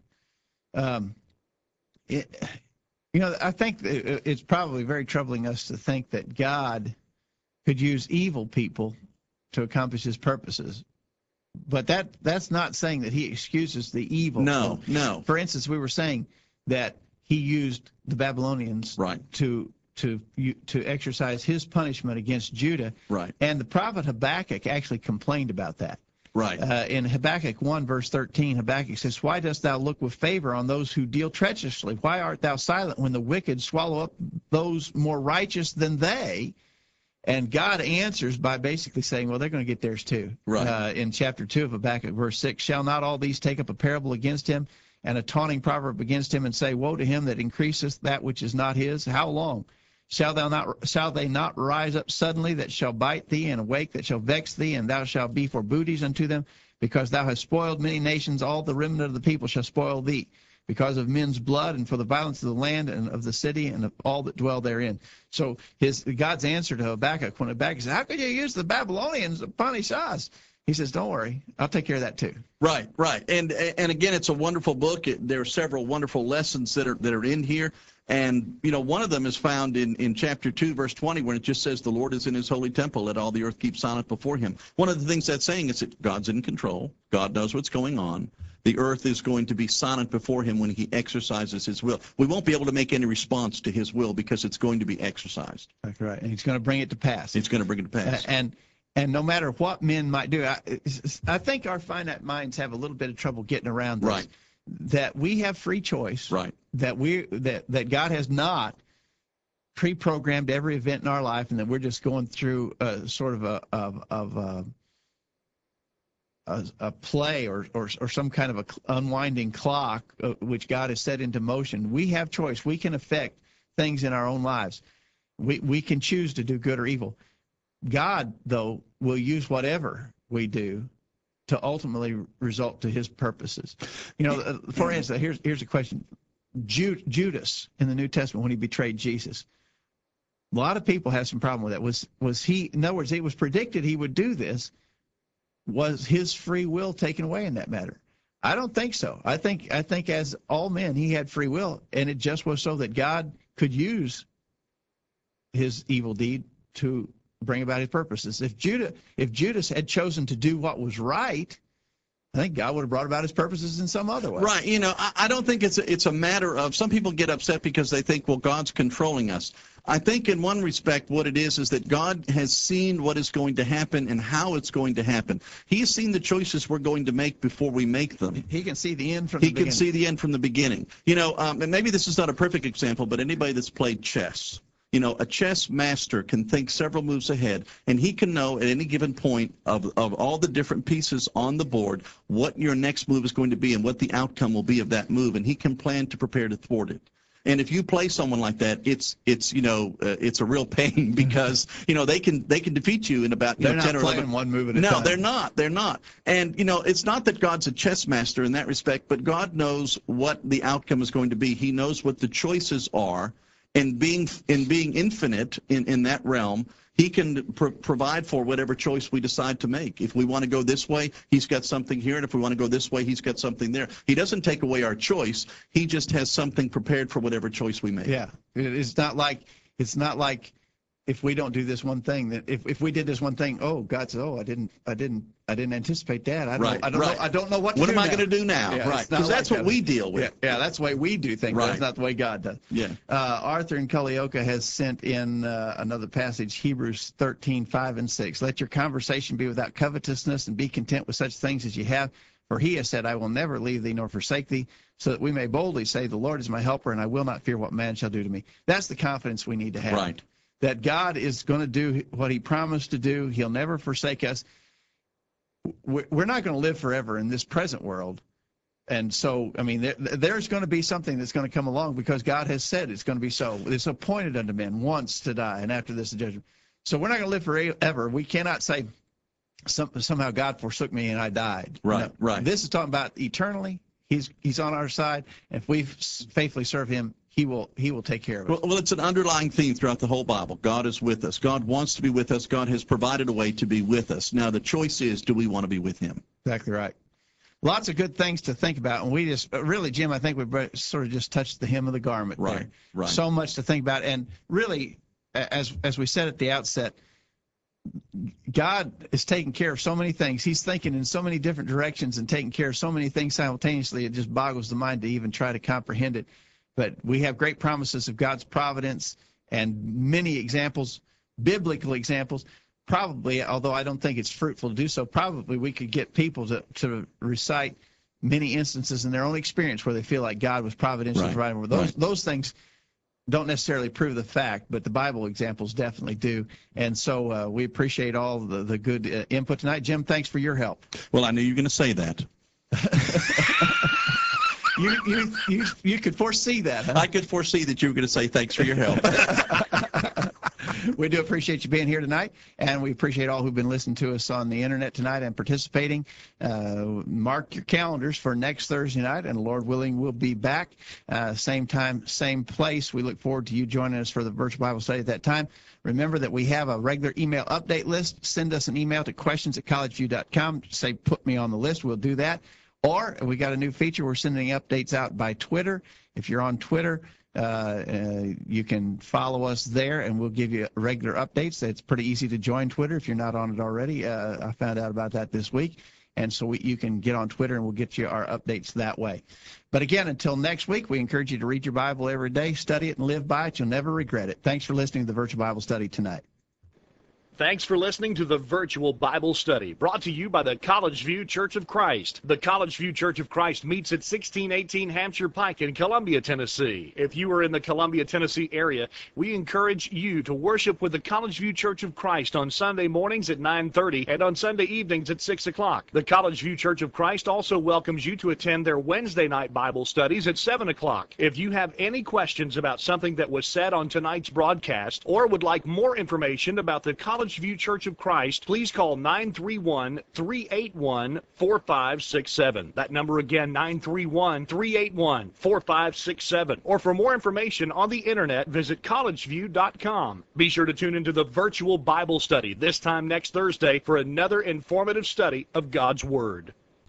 I think it's probably very troubling us to think that God could use evil people to accomplish his purposes. But that's not saying that he excuses the evil. No, no. For instance, we were saying that he used the Babylonians to exercise his punishment against Judah. Right. And the prophet Habakkuk actually complained about that. Right. In Habakkuk 1, verse 13, Habakkuk says, "Why dost thou look with favor on those who deal treacherously? Why art thou silent when the wicked swallow up those more righteous than they?" And God answers by basically saying, well, they're going to get theirs too. Right. In chapter 2 of Habakkuk, verse 6, "Shall not all these take up a parable against him, and a taunting proverb against him, and say, Woe to him that increaseth that which is not his? How long? Shall they not rise up suddenly that shall bite thee, and awake that shall vex thee, and thou shalt be for booties unto them? Because thou hast spoiled many nations, all the remnant of the people shall spoil thee, because of men's blood, and for the violence of the land, and of the city, and of all that dwell therein." So God's answer to Habakkuk, when Habakkuk says, "How could you use the Babylonians to punish us?" He says, "Don't worry, I'll take care of that too." Right, right. And again, it's a wonderful book. There are several wonderful lessons that are in here. And, one of them is found in chapter 2, verse 20, where it just says, "The Lord is in his holy temple. Let all the earth keep silent before him." One of the things that's saying is that God's in control. God knows what's going on. The earth is going to be silent before him when he exercises his will. We won't be able to make any response to his will because it's going to be exercised. That's right. And he's going to bring it to pass. It's going to bring it to pass. And no matter what men might do, I think our finite minds have a little bit of trouble getting around this. Right. That we have free choice. Right. That God has not pre-programmed every event in our life, and that we're just going through sort of a play or some kind of a unwinding clock which God has set into motion. We have choice. We can affect things in our own lives. We can choose to do good or evil. God, though, will use whatever we do to ultimately result to his purposes. For instance, here's a question. Judas in the New Testament, when he betrayed Jesus, a lot of people have some problem with that. Was he, in other words, it was predicted he would do this. Was his free will taken away in that matter? I don't think so. I think as all men, he had free will, and it just was so that God could use his evil deed to bring about his purposes. If Judas had chosen to do what was right, I think God would have brought about his purposes in some other way. Right. I don't think it's a matter of, some people get upset because they think, well, God's controlling us. I think in one respect what it is that God has seen what is going to happen and how it's going to happen. He's seen the choices we're going to make before we make them. He can see the end from the beginning. He can see the end from the beginning. And maybe this is not a perfect example, but anybody that's played chess, a chess master can think several moves ahead, and he can know at any given point of all the different pieces on the board what your next move is going to be and what the outcome will be of that move, and he can plan to prepare to thwart it. And if you play someone like that, it's a real pain because they can defeat you in about 10 or 11. They're not playing one move at a time. No, they're not. And it's not that God's a chess master in that respect, but God knows what the outcome is going to be. He knows what the choices are. And being infinite in that realm, he can provide for whatever choice we decide to make. If we want to go this way, he's got something here, and if we want to go this way, he's got something there. He doesn't take away our choice. He just has something prepared for whatever choice we make. Yeah, it's not like if we don't do this one thing, that if we did this one thing, oh, God says, oh, I didn't anticipate that. I don't know what am I going to do now? Yeah, right, because that's what we deal with. Yeah, that's the way we do things. Right. That's not the way God does. Yeah. Arthur in Culleoka has sent in another passage, Hebrews 13:5-6. Let your conversation be without covetousness, and be content with such things as you have. For he has said, I will never leave thee nor forsake thee, so that we may boldly say, the Lord is my helper, and I will not fear what man shall do to me. That's the confidence we need to have. Right. That God is going to do what he promised to do. He'll never forsake us. We're not going to live forever in this present world. And so, there's going to be something that's going to come along because God has said it's going to be so. It's appointed unto men once to die, and after this, the judgment. So we're not going to live forever. We cannot say somehow God forsook me and I died. Right, no, right. This is talking about eternally. He's on our side. If we faithfully serve him, He will take care of it. Well, it's an underlying theme throughout the whole Bible. God is with us. God wants to be with us. God has provided a way to be with us. Now, the choice is, do we want to be with him? Exactly right. Lots of good things to think about, and we just really, Jim, I think we sort of just touched the hem of the garment there. Right, right. So much to think about, and really, as we said at the outset, God is taking care of so many things. He's thinking in so many different directions and taking care of so many things simultaneously. It just boggles the mind to even try to comprehend it. But we have great promises of God's providence and many examples, biblical examples. Probably, although I don't think it's fruitful to do so, probably we could get people to recite many instances in their own experience where they feel like God was providentially providing. Those things don't necessarily prove the fact, but the Bible examples definitely do. And so we appreciate all the good input tonight. Jim, thanks for your help. Well, I knew you were going to say that. You could foresee that, huh? I could foresee that you were going to say thanks for your help. We do appreciate you being here tonight, and we appreciate all who've been listening to us on the internet tonight and participating. Mark your calendars for next Thursday night, and Lord willing, we'll be back same time, same place. We look forward to you joining us for the virtual Bible study at that time. Remember that we have a regular email update list. Send us an email to questions@collegeview.com. Say, put me on the list. We'll do that. Or we got a new feature. We're sending updates out by Twitter. If you're on Twitter, you can follow us there, and we'll give you regular updates. It's pretty easy to join Twitter if you're not on it already. I found out about that this week. And so you can get on Twitter, and we'll get you our updates that way. But again, until next week, we encourage you to read your Bible every day, study it, and live by it. You'll never regret it. Thanks for listening to the Virtual Bible Study tonight. Thanks for listening to the Virtual Bible Study, brought to you by the College View Church of Christ. The College View Church of Christ meets at 1618 Hampshire Pike in Columbia, Tennessee. If you are in the Columbia, Tennessee area, we encourage you to worship with the College View Church of Christ on Sunday mornings at 9:30 and on Sunday evenings at 6 o'clock. The College View Church of Christ also welcomes you to attend their Wednesday night Bible studies at 7 o'clock. If you have any questions about something that was said on tonight's broadcast or would like more information about the College View Church of Christ, please call 931-381-4567. That number again, 931-381-4567. Or for more information on the internet, visit collegeview.com. Be sure to tune into the Virtual Bible Study this time next Thursday for another informative study of God's Word.